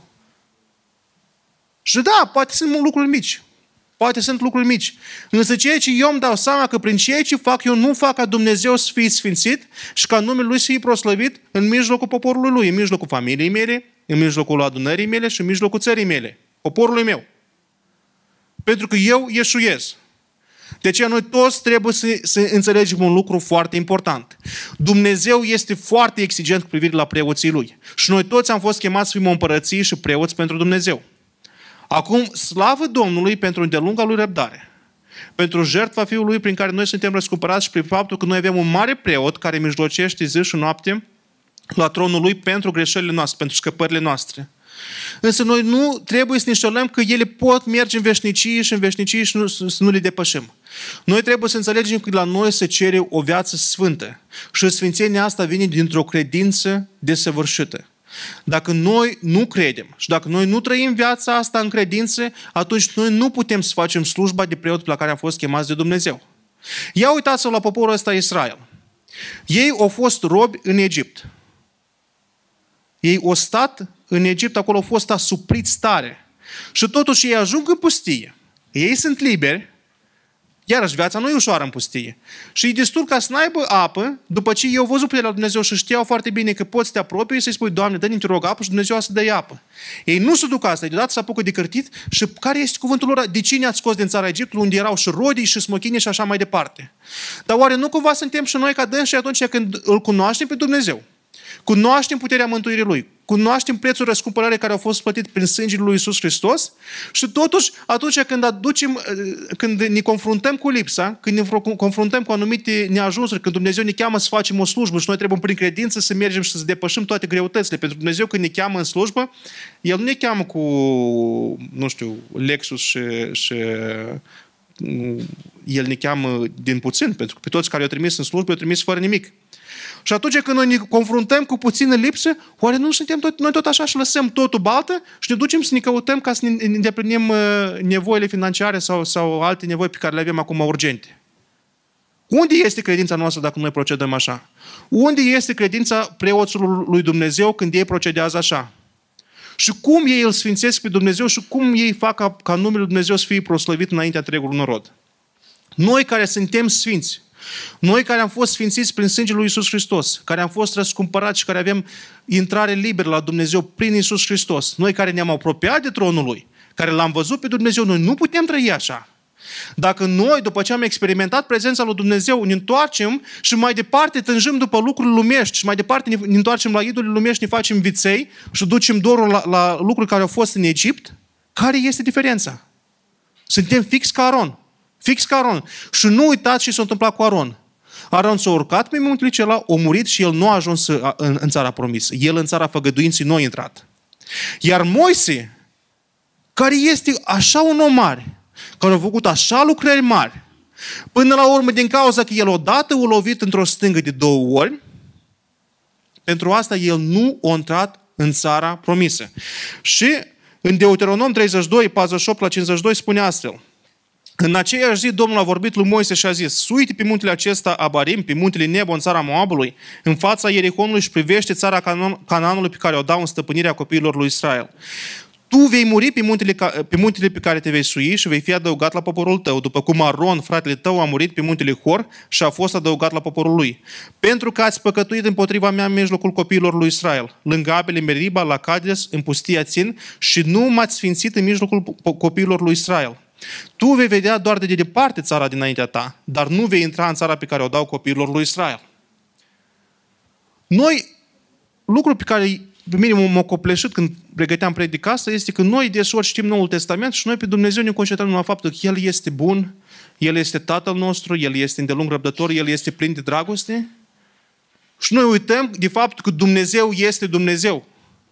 Și da, poate sunt lucruri mici. Poate sunt lucruri mici. Însă ceea ce eu îmi dau seama că prin ceea ce fac, eu nu fac ca Dumnezeu să fie sfințit și ca numele Lui să fie proslăvit în mijlocul poporului Lui, în mijlocul familiei mele, în mijlocul adunării mele și în mijlocul țării mele, poporului meu. Pentru că eu ieșuiesc. De aceea noi toți trebuie să, să înțelegem un lucru foarte important. Dumnezeu este foarte exigent cu privire la preoții Lui. Și noi toți am fost chemați să fim o împărăție și preoți pentru Dumnezeu. Acum, slavă Domnului pentru îndelunga Lui răbdare, pentru jertfa Fiului prin care noi suntem răscumpărați și prin faptul că noi avem un mare preot care mijlocește zi și noapte la tronul Lui pentru greșelile noastre, pentru scăpările noastre. Însă noi nu trebuie să ne înșelăm că ele pot merge în veșnicie și în veșnicie și nu, să nu le depășim. Noi trebuie să înțelegem că la noi se cere o viață sfântă și sfințenia asta vine dintr-o credință desăvârșită. Dacă noi nu credem și dacă noi nu trăim viața asta în credință, atunci noi nu putem să facem slujba de preot la care am fost chemați de Dumnezeu. Ia uitați-vă la poporul ăsta Israel. Ei au fost robi în Egipt. Ei au stat în Egipt, acolo au fost asupriți tare. Și totuși ei ajung în pustie. Ei sunt liberi. Iarăși, viața nu e ușoară în pustie. Și e destul ca să n-aibă apă, după ce ei au văzut puterea lui Dumnezeu și știau foarte bine că poți să te apropii și să-i spui, Doamne, dă-mi, te rog, apă și Dumnezeu să dă apă. Ei nu se duc asta, deodată se apucă de cârtit și care este cuvântul lor? De cine ați scos din țara Egiptului, unde erau și rodii și smochini și așa mai departe? Dar oare nu cumva suntem și noi ca dânsi atunci când îl cunoaștem pe Dumnezeu? Cunoaștem puterea mântuirii Lui. cunoaștem prețul răscumpărării care au fost plătit prin sângele lui Iisus Hristos și totuși atunci când aducem, când ne confruntăm cu lipsa, când ne confruntăm cu anumite neajunsuri, când Dumnezeu ne cheamă să facem o slujbă și noi trebuie prin credință să mergem și să depășim toate greutățile. Pentru Dumnezeu când ne cheamă în slujbă, El nu ne cheamă cu, nu știu, Lexus și, și El ne cheamă din puțin, pentru că pe toți care i-au trimis în slujbă, i-au trimis fără nimic. Și atunci când noi ne confruntăm cu puțină lipsă, oare nu suntem tot, noi tot așa și lăsăm totul baltă și ne ducem să ne căutăm ca să ne îndeplinim nevoile financiare sau, sau alte nevoi pe care le avem acum urgente? Unde este credința noastră dacă noi procedăm așa? Unde este credința preoților lui Dumnezeu când ei procedează așa? Și cum ei îl sfințesc pe Dumnezeu și cum ei fac ca, ca numele lui Dumnezeu să fie proslăvit înaintea întregului norod? Noi care suntem sfinți, noi care am fost sfințiți prin sângele lui Iisus Hristos, care am fost răscumpărați și care avem intrare liberă la Dumnezeu prin Iisus Hristos, noi care ne-am apropiat de tronul Lui, care L-am văzut pe Dumnezeu, noi nu putem trăi așa. Dacă noi, după ce am experimentat prezența lui Dumnezeu, ne întoarcem și mai departe tânjim după lucruri lumești și mai departe ne, ne întoarcem la idolii lumești, ne facem viței și ducem dorul la, la lucruri care au fost în Egipt, care este diferența? Suntem fix ca Aron. Fix ca Aron. Și nu uitați ce s-a întâmplat cu Aron. Aron s-a urcat pe muntele acela, a murit și el nu a ajuns în, în țara promisă. El în țara făgăduinței nu a intrat. Iar Moise, care este așa un om mare, care a făcut așa lucrări mari, până la urmă, din cauza că el odată a lovit într-o stângă de două ori, pentru asta el nu a intrat în țara promisă. Și în Deuteronom treizeci și doi, patruzeci și opt la cincizeci și doi spune astfel: în aceeași zi Domnul a vorbit lui Moise și a zis: uite pe muntele acesta Abarim, pe muntele Nebo în țara Moabului, în fața Ierihonului și privește țara Canaanului pe care o dau în stăpânirea copiilor lui Israel. Tu vei muri pe muntele, pe muntele pe care te vei sui și vei fi adăugat la poporul tău, după cum Aron, fratele tău, a murit pe muntele Hor și a fost adăugat la poporul lui. Pentru că ați păcătuit împotriva mea în mijlocul copiilor lui Israel, lângă apele Meriba, la Cades, în pustia Țin, și nu m-ați sfințit în mijlocul copiilor lui Israel. Tu vei vedea doar de departe țara dinaintea ta, dar nu vei intra în țara pe care o dau copiilor lui Israel. Noi, lucrul pe care pe mine m-a copleșit când pregăteam predica asta este că noi deseori știm Noul Testament și noi pe Dumnezeu ne concentrăm la faptul că El este bun, El este Tatăl nostru, El este îndelung răbdător, El este plin de dragoste și noi uităm de faptul că Dumnezeu este Dumnezeu.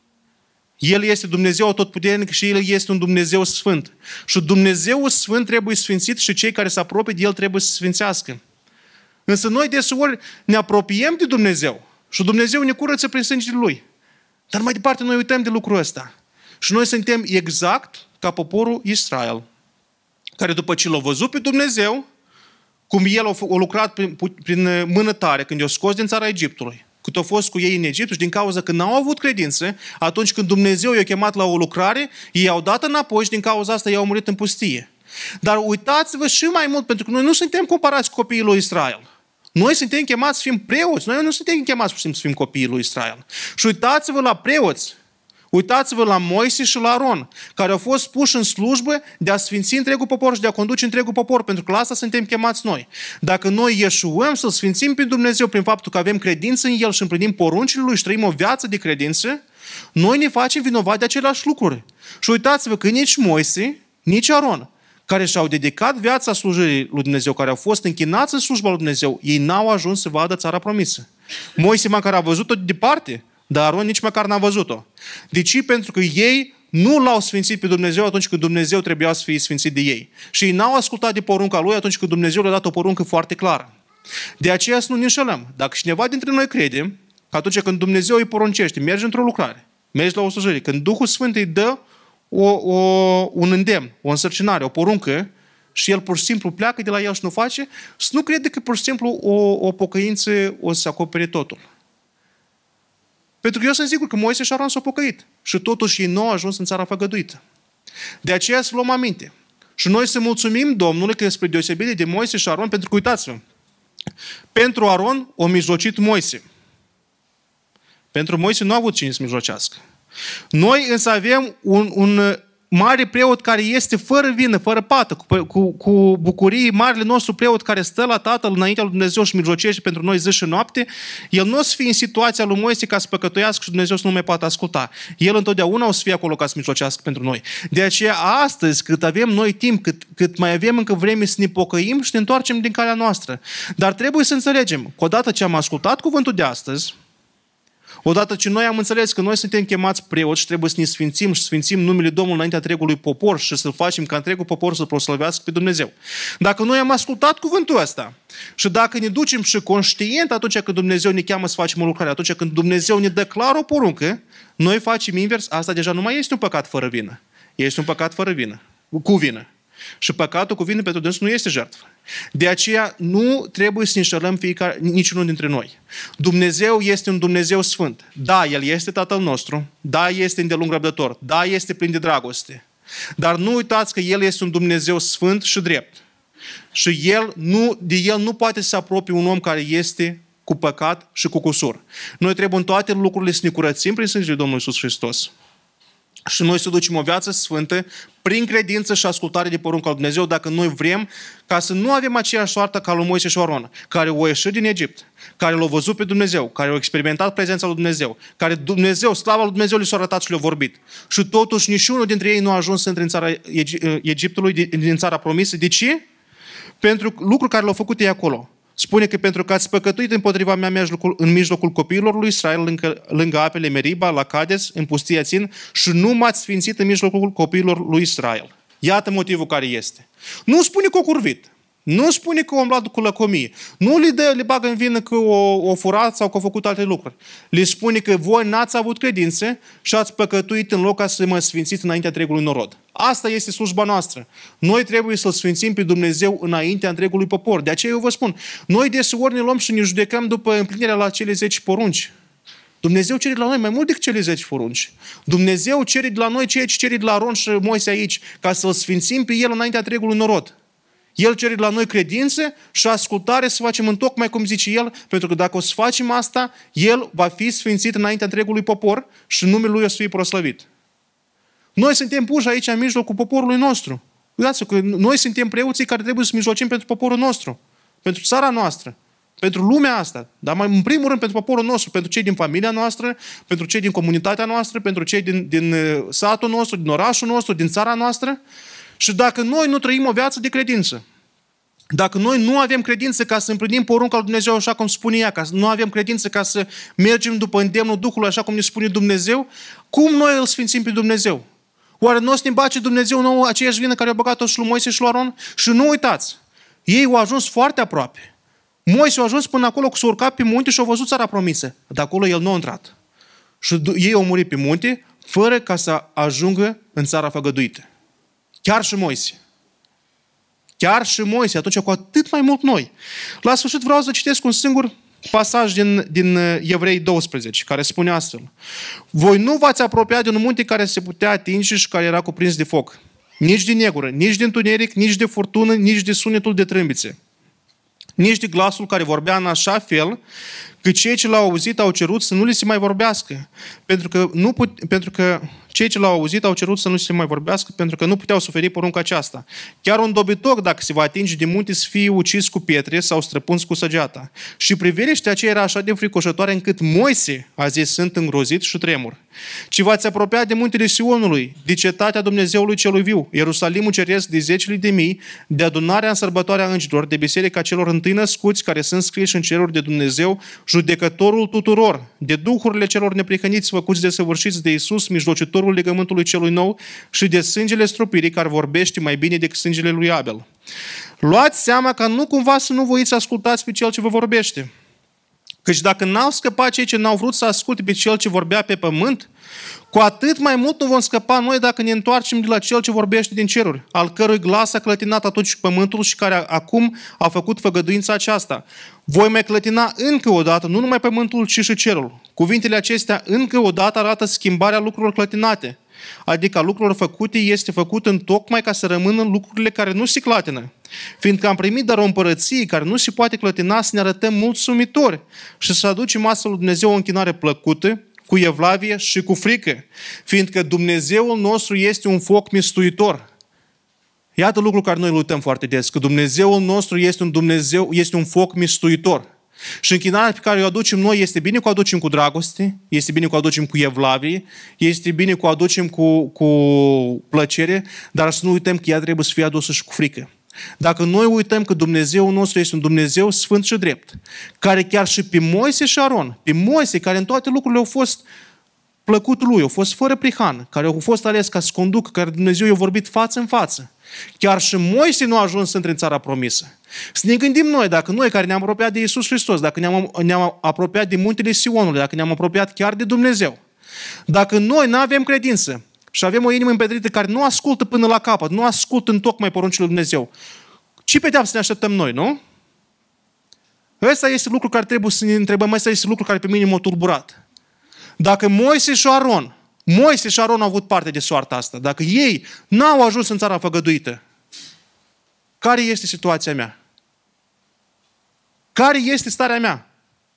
El este Dumnezeu atotputernic și El este un Dumnezeu sfânt. Și Dumnezeu sfânt trebuie sfințit și cei care se apropie de El trebuie să sfințească. Însă noi deseori ne apropiem de Dumnezeu și Dumnezeu ne curăță prin sângele Lui. Dar mai departe noi uităm de lucrul ăsta. Și noi suntem exact ca poporul Israel, care după ce l-a văzut pe Dumnezeu, cum El a lucrat prin, prin mână tare când i-a scos din țara Egiptului, cât a fost cu ei în Egipt și din cauza că n-au avut credință, atunci când Dumnezeu i-a chemat la o lucrare, ei au dat înapoi și din cauza asta ei au murit în pustie. Dar uitați-vă și mai mult, pentru că noi nu suntem comparați cu copiii lui Israel. Noi suntem chemați să fim preoți, noi nu suntem chemați să fim copiii lui Israel. Și uitați-vă la preoți, uitați-vă la Moise și la Aron, care au fost puși în slujbă de a sfinți întregul popor și de a conduce întregul popor, pentru că la asta suntem chemați noi. Dacă noi ieșuăm să-L sfințim pe Dumnezeu prin faptul că avem credință în El și împlinim poruncile Lui și trăim o viață de credință, noi ne facem vinovați de aceleași lucruri. Și uitați-vă că nici Moise, nici Aron, care și-au dedicat viața slujirii lui Dumnezeu, care au fost închinați în slujba lui Dumnezeu, ei n-au ajuns să vadă țara promisă. Moise măcar a văzut-o de departe, dar Aron nici măcar n-a văzut-o. De ce? Pentru că ei nu l-au sfințit pe Dumnezeu atunci când Dumnezeu trebuia să fie sfințit de ei. Și ei n-au ascultat de porunca Lui atunci când Dumnezeu le-a dat o poruncă foarte clară. De aceea să nu ne înșelăm. Dacă cineva dintre noi crede că atunci când Dumnezeu îi poruncește, mergi într-o lucrare, mergi la o slujire, când Duhul Sfânt îi dă O, o, un îndemn, o însărcinare, o poruncă și el pur și simplu pleacă de la el și nu face, să nu crede că pur și simplu o, o pocăință o să acopere totul. Pentru că eu sunt sigur că Moise și Aron s-au pocăit și totuși ei nu au ajuns în țara făgăduită. De aceea să luăm aminte. Și noi să mulțumim Domnului că spre deosebire de Moise și Aron, pentru că uitați-vă, pentru Aron o mijlocit Moise. Pentru Moise nu a avut cine să mijlocească. Noi însă avem un, un mare preot care este fără vină, fără pată, cu, cu, cu bucurie, marele nostru preot care stă la Tatăl înaintea lui Dumnezeu și mijlocește pentru noi zi și noapte, el nu o să fie în situația lui Moise ca să păcătuiască și Dumnezeu să nu mai poată asculta. El întotdeauna o să fie acolo ca să mijlocească pentru noi. De aceea astăzi, cât avem noi timp, cât, cât mai avem încă vreme să ne pocăim și ne întoarcem din calea noastră. Dar trebuie să înțelegem că odată ce am ascultat cuvântul de astăzi, odată ce noi am înțeles că noi suntem chemați preoți și trebuie să ne sfințim și sfințim numele Domnului înaintea întregului popor și să-l facem ca întregul popor să proslăvească pe Dumnezeu. Dacă noi am ascultat cuvântul ăsta și dacă ne ducem și conștient atunci când Dumnezeu ne cheamă să facem o lucrare, atunci când Dumnezeu ne dă clar o poruncă, noi facem invers, asta deja nu mai este un păcat fără vină. Este un păcat fără vină, cu vină. Și păcatul cu vină pentru Dumnezeu nu este jertfă. De aceea nu trebuie să ne înșelăm fiecare, niciunul dintre noi. Dumnezeu este un Dumnezeu sfânt. Da, El este Tatăl nostru. Da, este îndelung răbdător. Da, este plin de dragoste. Dar nu uitați că El este un Dumnezeu sfânt și drept. Și El nu, de El nu poate să se apropie un om care este cu păcat și cu cusur. Noi trebuie în toate lucrurile să ne curățim prin sângele Domnului Iisus Hristos. Și noi să ducem o viață sfântă prin credință și ascultare de porunca lui Dumnezeu, dacă noi vrem ca să nu avem aceeași soartă ca lui Moise și Aron, care au ieșit din Egipt, care l-au văzut pe Dumnezeu, care au experimentat prezența lui Dumnezeu, care Dumnezeu, slava lui Dumnezeu li s-a arătat și le-a vorbit. Și totuși niciunul dintre ei nu a ajuns să intre în țara Egiptului, din țara promisă. De ce? Pentru lucruri care l-au făcut ei acolo. Spune că pentru că ați păcătuit împotriva mea în mijlocul copiilor lui Israel, lângă, lângă apele Meriba, la Cades, în pustia Țin, și nu m-ați sfințit în mijlocul copiilor lui Israel. Iată motivul care este. Nu spune că o curvit. Nu spune că o umblat cu lăcomie. Nu le, dă, le bagă în vină că o, o furat sau că au făcut alte lucruri. Le spune că voi n-ați avut credință și ați păcătuit în loc ca să mă sfințiți înaintea întregului norod. Asta este slujba noastră. Noi trebuie să-L sfințim pe Dumnezeu înaintea întregului popor. De aceea eu vă spun, noi deseori ne luăm și ne judecăm după împlinirea la cele zece porunci. Dumnezeu cere de la noi mai mult decât cele zece porunci. Dumnezeu cere de la noi ceea ce cere de la Aron și Moise aici, ca să-L sfințim pe El înaintea întregului norod. El cere de la noi credință și ascultare să facem întocmai cum zice El, pentru că dacă o să facem asta, El va fi sfințit înaintea întregului popor și numele Lui o să fie proslăvit. Noi suntem puși aici în mijlocul poporului nostru. Uitați că noi suntem preoții care trebuie să mijlocim pentru poporul nostru, pentru țara noastră, pentru lumea asta, dar mai în primul rând pentru poporul nostru, pentru cei din familia noastră, pentru cei din comunitatea noastră, pentru cei din, din satul nostru, din orașul nostru, din țara noastră. Și dacă noi nu trăim o viață de credință, dacă noi nu avem credință ca să împlinim porunca lui Dumnezeu așa cum spune ea, ca să nu avem credință ca să mergem după îndemnul Duhului așa cum ne spune Dumnezeu, cum noi îl sfințim pe Dumnezeu? Oare nu o să ne bace Dumnezeu nouă aceeași vină care a băgat-o și lui Moise și lui Aron? Și nu uitați, ei au ajuns foarte aproape. Moise a ajuns până acolo, s-a urcat pe munte și au văzut țara promisă. De acolo el nu a intrat. Și ei au murit pe munte fără ca să ajungă în țara făgăduită. Chiar și Moise. Chiar și Moise, atunci cu atât mai mult noi. La sfârșit vreau să citesc un singur pasaj din, din Evrei doisprezece, care spune astfel. Voi nu v-ați apropiat de un munte care se putea atinge și care era cuprins de foc. Nici de negură, nici de întuneric, nici de furtună, nici de sunetul de trâmbițe. Nici de glasul care vorbea în așa fel că cei ce l-au auzit au cerut să nu li se mai vorbească. Pentru că, nu put, pentru că cei ce l-au auzit au cerut să nu se mai vorbească pentru că nu puteau suferi porunca aceasta. Chiar un dobitoc, dacă se va atinge de munte, să fie ucis cu pietre sau străpuns cu săgeata. Și priveliștea aceea era așa de fricoșătoare încât Moise a zis, sunt îngrozit și tremur. Ci v-ați apropiat de muntele Sionului, de cetatea Dumnezeului celui viu, Ierusalimul ceresc de zecile de mii, de adunarea în sărbătoarea îngerilor, de biserica celor întâi născuți care sunt scriși în ceruri de Dumnezeu, judecătorul tuturor, de duhurile celor neprihăniți făcuți de săvârșiți de Iisus, mijlocitorul legământului celui nou și de sângele stropirii care vorbește mai bine decât sângele lui Abel. Luați seama ca nu cumva să nu voiți să ascultați pe cel ce vă vorbește. Căci dacă n-au scăpat cei ce n-au vrut să asculte pe cel ce vorbea pe pământ, cu atât mai mult nu vom scăpa noi dacă ne întoarcem de la cel ce vorbește din ceruri, al cărui glas a clătinat atunci pământul și care acum a făcut făgăduința aceasta. Voi mai clătina încă o dată, nu numai pământul, ci și cerul. Cuvintele acestea încă o dată arată schimbarea lucrurilor clătinate. Adică lucrurilor făcute este făcut în tocmai ca să rămână lucrurile care nu se clătină. Fiindcă am primit dar o împărăție care nu se poate clătina, să ne arătăm mulțumitori și să aducem astfel lui Dumnezeu o închinare plăcută, cu evlavie și cu frică, fiindcă Dumnezeul nostru este un foc mistuitor. Iată lucrul care noi îl uităm foarte des, că Dumnezeul nostru este un Dumnezeu, este un foc mistuitor. Și închinarea pe care o aducem noi este bine că o aducem cu dragoste, este bine că o aducem cu evlavie, este bine că o aducem cu, cu plăcere, dar să nu uităm că ea trebuie să fie adusă și cu frică. Dacă noi uităm că Dumnezeul nostru este un Dumnezeu sfânt și drept, care chiar și pe Moise și Aron, pe Moise, care în toate lucrurile au fost plăcutul lui, au fost fără prihan, care au fost ales ca să conducă, care Dumnezeu i-a vorbit față în față. Chiar și Moise nu a ajuns să intre în țara promisă. Să ne gândim noi, dacă noi care ne-am apropiat de Iisus Hristos, dacă ne-am, ne-am apropiat de muntele Sionului, dacă ne-am apropiat chiar de Dumnezeu, dacă noi nu avem credință și avem o inimă împetrită care nu ascultă până la capăt, nu ascultă în tocmai poruncile lui Dumnezeu, ce pedeapsă ne așteptăm noi, nu? Ăsta este lucru care trebuie să ne întrebăm, ăsta este lucru care pe mine m-a tulburat. Dacă Moise și Aron, Moise și Aron au avut parte de soarta asta, dacă ei n-au ajuns în țara făgăduită, care este situația mea? Care este starea mea?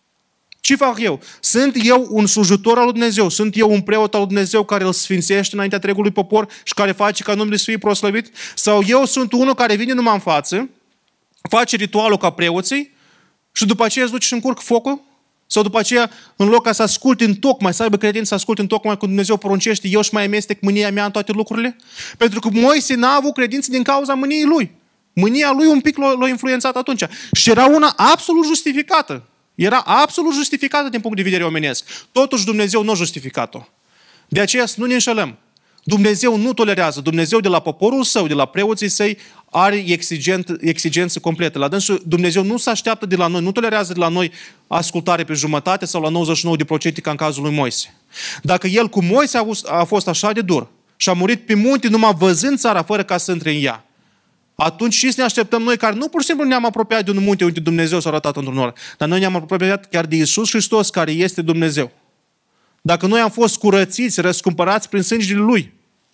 Ce fac eu? Sunt eu un slujitor al lui Dumnezeu? Sunt eu un preot al lui Dumnezeu care îl sfințește înaintea întregului popor și care face ca numele să fie proslăvit? Sau eu sunt unul care vine numai în față, face ritualul ca preoții și după aceea îți duce și încurc focul? Sau după aceea, în loc ca să asculte în tocmai, să aibă credință să asculte în tocmai când Dumnezeu poruncește, eu și mai amestec mânia mea în toate lucrurile? Pentru că Moise n-a avut credință din cauza mâniei lui. Mânia lui un pic l-a, l-a influențat atunci. Și era una absolut justificată. Era absolut justificată din punct de vedere omenesc. Totuși Dumnezeu nu a justificat-o. De aceea să nu ne înșelăm. Dumnezeu nu tolerează. Dumnezeu de la poporul său, de la preoții săi, are exigent, exigență completă. La dânsul Dumnezeu nu se așteaptă de la noi, nu tolerează de la noi ascultare pe jumătate sau la nouăzeci și nouă la sută ca în cazul lui Moise. Dacă el cu Moise a, a fost așa de dur și a murit pe munte numai văzând țara fără ca să intre în ea, atunci și să ne așteptăm noi care nu pur și simplu ne-am apropiat de un munte unde Dumnezeu s-a arătat într-un nor, dar noi ne-am apropiat chiar de Iisus Hristos care este Dumnezeu. Dacă noi am fost curățiți, răscumpărați prin sângele Lui,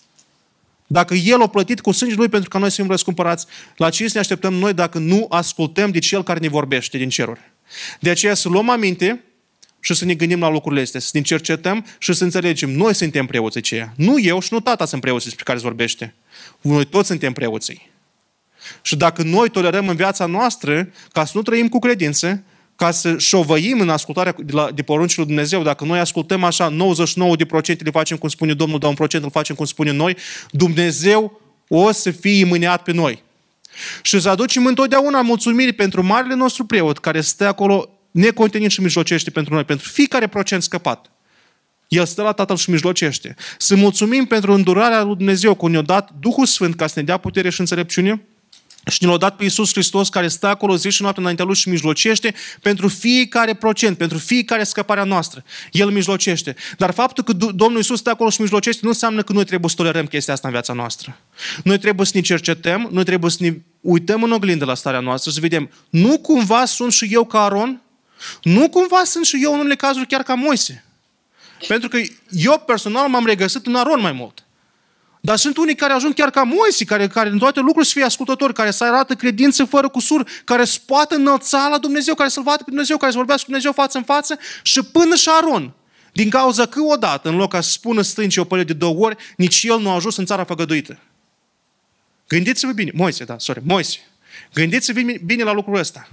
dacă El a plătit cu sângele Lui pentru ca noi să fim răscumpărați, la ce să ne așteptăm noi dacă nu ascultăm de Cel care ne vorbește din ceruri? De aceea să luăm aminte și să ne gândim la lucrurile astea, să ne cercetăm și să înțelegem. Noi suntem preoții aceia. Nu eu și nu tata sunt preoții despre care se vorbește. Noi toți suntem preoții. Și dacă noi tolerăm în viața noastră ca să nu trăim cu credință, ca să șovăim în ascultarea de, la, de poruncile lui Dumnezeu, dacă noi ascultăm așa nouăzeci și nouă la sută le facem cum spune Domnul, dar un procent îl facem cum spune noi, Dumnezeu o să fie mâniat pe noi. Și să aducem întotdeauna mulțumiri pentru marele nostru preot care stă acolo necontenit și mijlocește pentru noi, pentru fiecare procent scăpat. El stă la Tatăl și mijlocește. Să mulțumim pentru îndurarea lui Dumnezeu că ne-a dat Duhul Sfânt ca să ne dea putere și înțelepciune și ne-a dat pe Iisus Hristos care stă acolo zi și noapte înaintea Lui și mijlocește pentru fiecare procent, pentru fiecare scăparea noastră. El mijlocește. Dar faptul că Domnul Iisus stă acolo și mijlocește nu înseamnă că noi trebuie să tolerăm chestia asta în viața noastră. Noi trebuie să ne cercetăm, noi trebuie să ne uităm în oglindă la starea noastră, să vedem, nu cumva sunt și eu ca Aron? Nu cumva sunt și eu în unele cazuri chiar ca Moise? Pentru că eu personal m-am regăsit în Aron mai mult. Dar sunt unii care ajung chiar ca Moise, care, care în toate lucrurile să fie ascultători, care să arată credință fără cusur, care să poată înălța la Dumnezeu, care să-L vadă pe Dumnezeu, care să vorbească cu Dumnezeu față în față și până și Aron. Din cauza că odată, în loc ca să spună stânci o părere de două ori, nici el nu a ajuns în țara făgăduită. Gândiți-vă bine, Moise, da, sorry, Moise. Gândiți-vă bine la lucrul ăsta.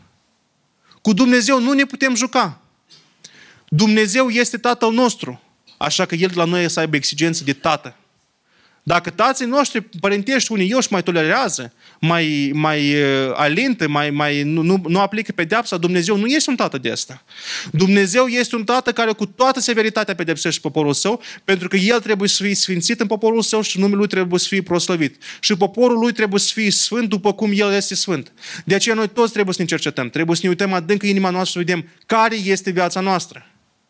Cu Dumnezeu nu ne putem juca. Dumnezeu este Tatăl nostru, așa că El de la noi să aibă exigență de tată. Dacă tații noștri părintești unii eu și mai tolerează, mai, mai uh, alintă, mai, mai, nu, nu, nu aplică pedeapsa, Dumnezeu nu este un tată de asta. Dumnezeu este un tată care cu toată severitatea pedepsește poporul său, pentru că El trebuie să fie sfințit în poporul său și numele Lui trebuie să fie proslăvit. Și poporul Lui trebuie să fie sfânt după cum El este sfânt. De aceea noi toți trebuie să ne cercetăm, trebuie să ne uităm adânc în inima noastră să vedem care este viața noastră.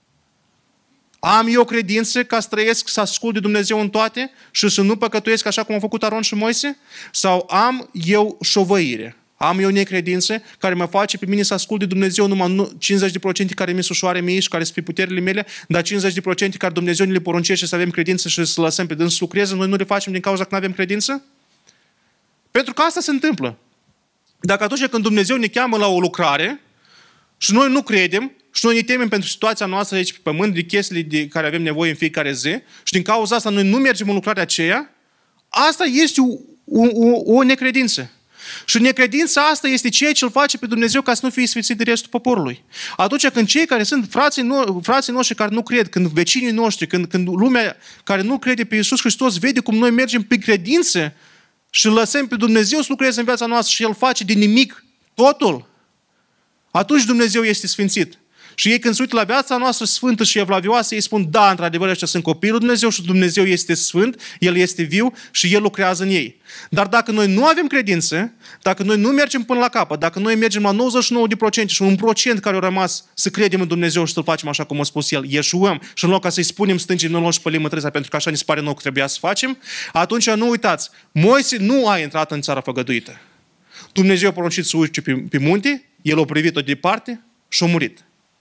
Am eu credință ca să trăiesc, să ascult de Dumnezeu în toate și să nu păcătuiesc așa cum au făcut Aron și Moise? Sau am eu șovăire? Am eu necredință care mă face pe mine să ascult de Dumnezeu numai cincizeci la sută care mi se ușoare mie și care sunt pe puterile mele, dar cincizeci la sută care Dumnezeu ne le poruncește să avem credință și să lăsăm pe dâns să lucreze, noi nu le facem din cauza că nu avem credință? Pentru că asta se întâmplă. Dacă atunci când Dumnezeu ne cheamă la o lucrare și noi nu credem, și noi ne temem pentru situația noastră aici pe pământ, de chestiile de care avem nevoie în fiecare zi și din cauza asta noi nu mergem în lucrarea aceea, asta este o, o, o necredință. Și necredința asta este ceea ce îl face pe Dumnezeu ca să nu fie sfințit de restul poporului. Atunci când cei care sunt frații, no- frații noștri care nu cred, când vecinii noștri, când, când lumea care nu crede pe Iisus Hristos vede cum noi mergem pe credință și îl lăsăm pe Dumnezeu să lucreze în viața noastră și El face din nimic totul, atunci Dumnezeu este sfințit. Și ei când se uită la viața noastră sfântă și evlavioasă, ei spun, da, într-adevăr, ăștia sunt copiii lui Dumnezeu și Dumnezeu este sfânt, El este viu și El lucrează în ei. Dar dacă noi nu avem credință, dacă noi nu mergem până la capăt, dacă noi mergem la nouăzeci și nouă la sută și un procent care a rămas să credem în Dumnezeu și să-L facem așa cum a spus El, ieșuăm și în loc ca să-i spunem stângii, nu luăm și pălim mătrâța pentru că așa ne se pare nou că trebuia să facem, atunci nu uitați, Moise nu a intrat în țara făgăduită. Dumnezeu a poruncit să urce pe, pe munte, El a privit-o de departe și a murit.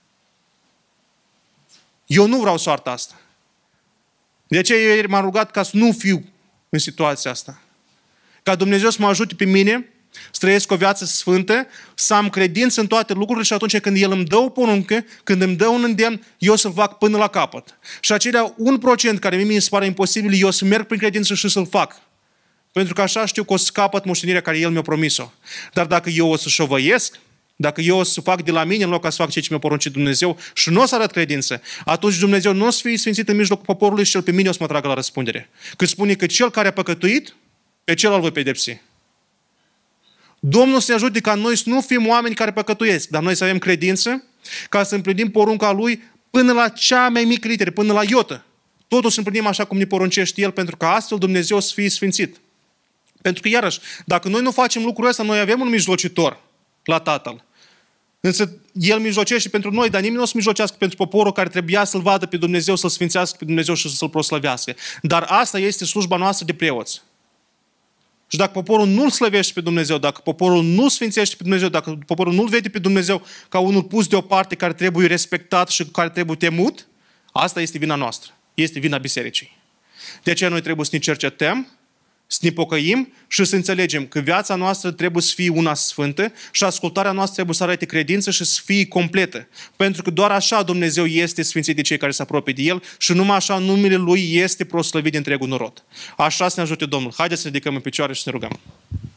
Eu nu vreau soarta asta. De aceea eu m-am rugat ca să nu fiu în situația asta. Ca Dumnezeu să mă ajute pe mine să trăiesc o viață sfântă, să am credință în toate lucrurile și atunci când El îmi dă o poruncă, când îmi dă un îndemn, eu să-l fac până la capăt. Și acelea un procent care mie mi se pare imposibil, eu să merg prin credință și să-l fac. Pentru că așa știu că o să capăt moștenirea care El mi-a promis-o. Dar dacă eu o să șovăiesc, dacă eu o să fac de la mine în loc ca să fac ceea ce mi-a poruncit Dumnezeu și nu o să arăt credință, atunci Dumnezeu nu o să fie sfințit în mijlocul poporului și El pe mine o să mă tragă la răspundere. Cât spune că cel care a păcătuit, pe cel îl voi pedepsi. Domnul să ne ajute ca noi să nu fim oameni care păcătuiesc, dar noi să avem credință ca să împlinim porunca Lui până la cea mai mică literă, până la iotă. Totul să împlinim așa cum ne poruncește El, pentru că astfel Dumnezeu să fie sfințit. Pentru că, iarăși, dacă noi nu facem lucrul ăsta, noi avem un mijlocitor la Tatăl. Însă El mijlocește pentru noi, dar nimeni nu o să mijlocească pentru poporul care trebuia să-L vadă pe Dumnezeu, să-L sfințească pe Dumnezeu și să-L proslăvească. Dar asta este slujba noastră de preoți. Și dacă poporul nu-L slăvește pe Dumnezeu, dacă poporul nu sfințește pe Dumnezeu, dacă poporul nu-L vede pe Dumnezeu ca unul pus deoparte, care trebuie respectat și care trebuie temut, asta este vina noastră. Este vina bisericii. De aceea noi trebuie să ne cercetăm, să ne pocăim și să înțelegem că viața noastră trebuie să fie una sfântă și ascultarea noastră trebuie să arate credință și să fie completă. Pentru că doar așa Dumnezeu este sfințit de cei care se apropie de El și numai așa numele Lui este proslăvit de întregul norod. Așa să ne ajute Domnul. Haideți să ne ridicăm în picioare și să ne rugăm.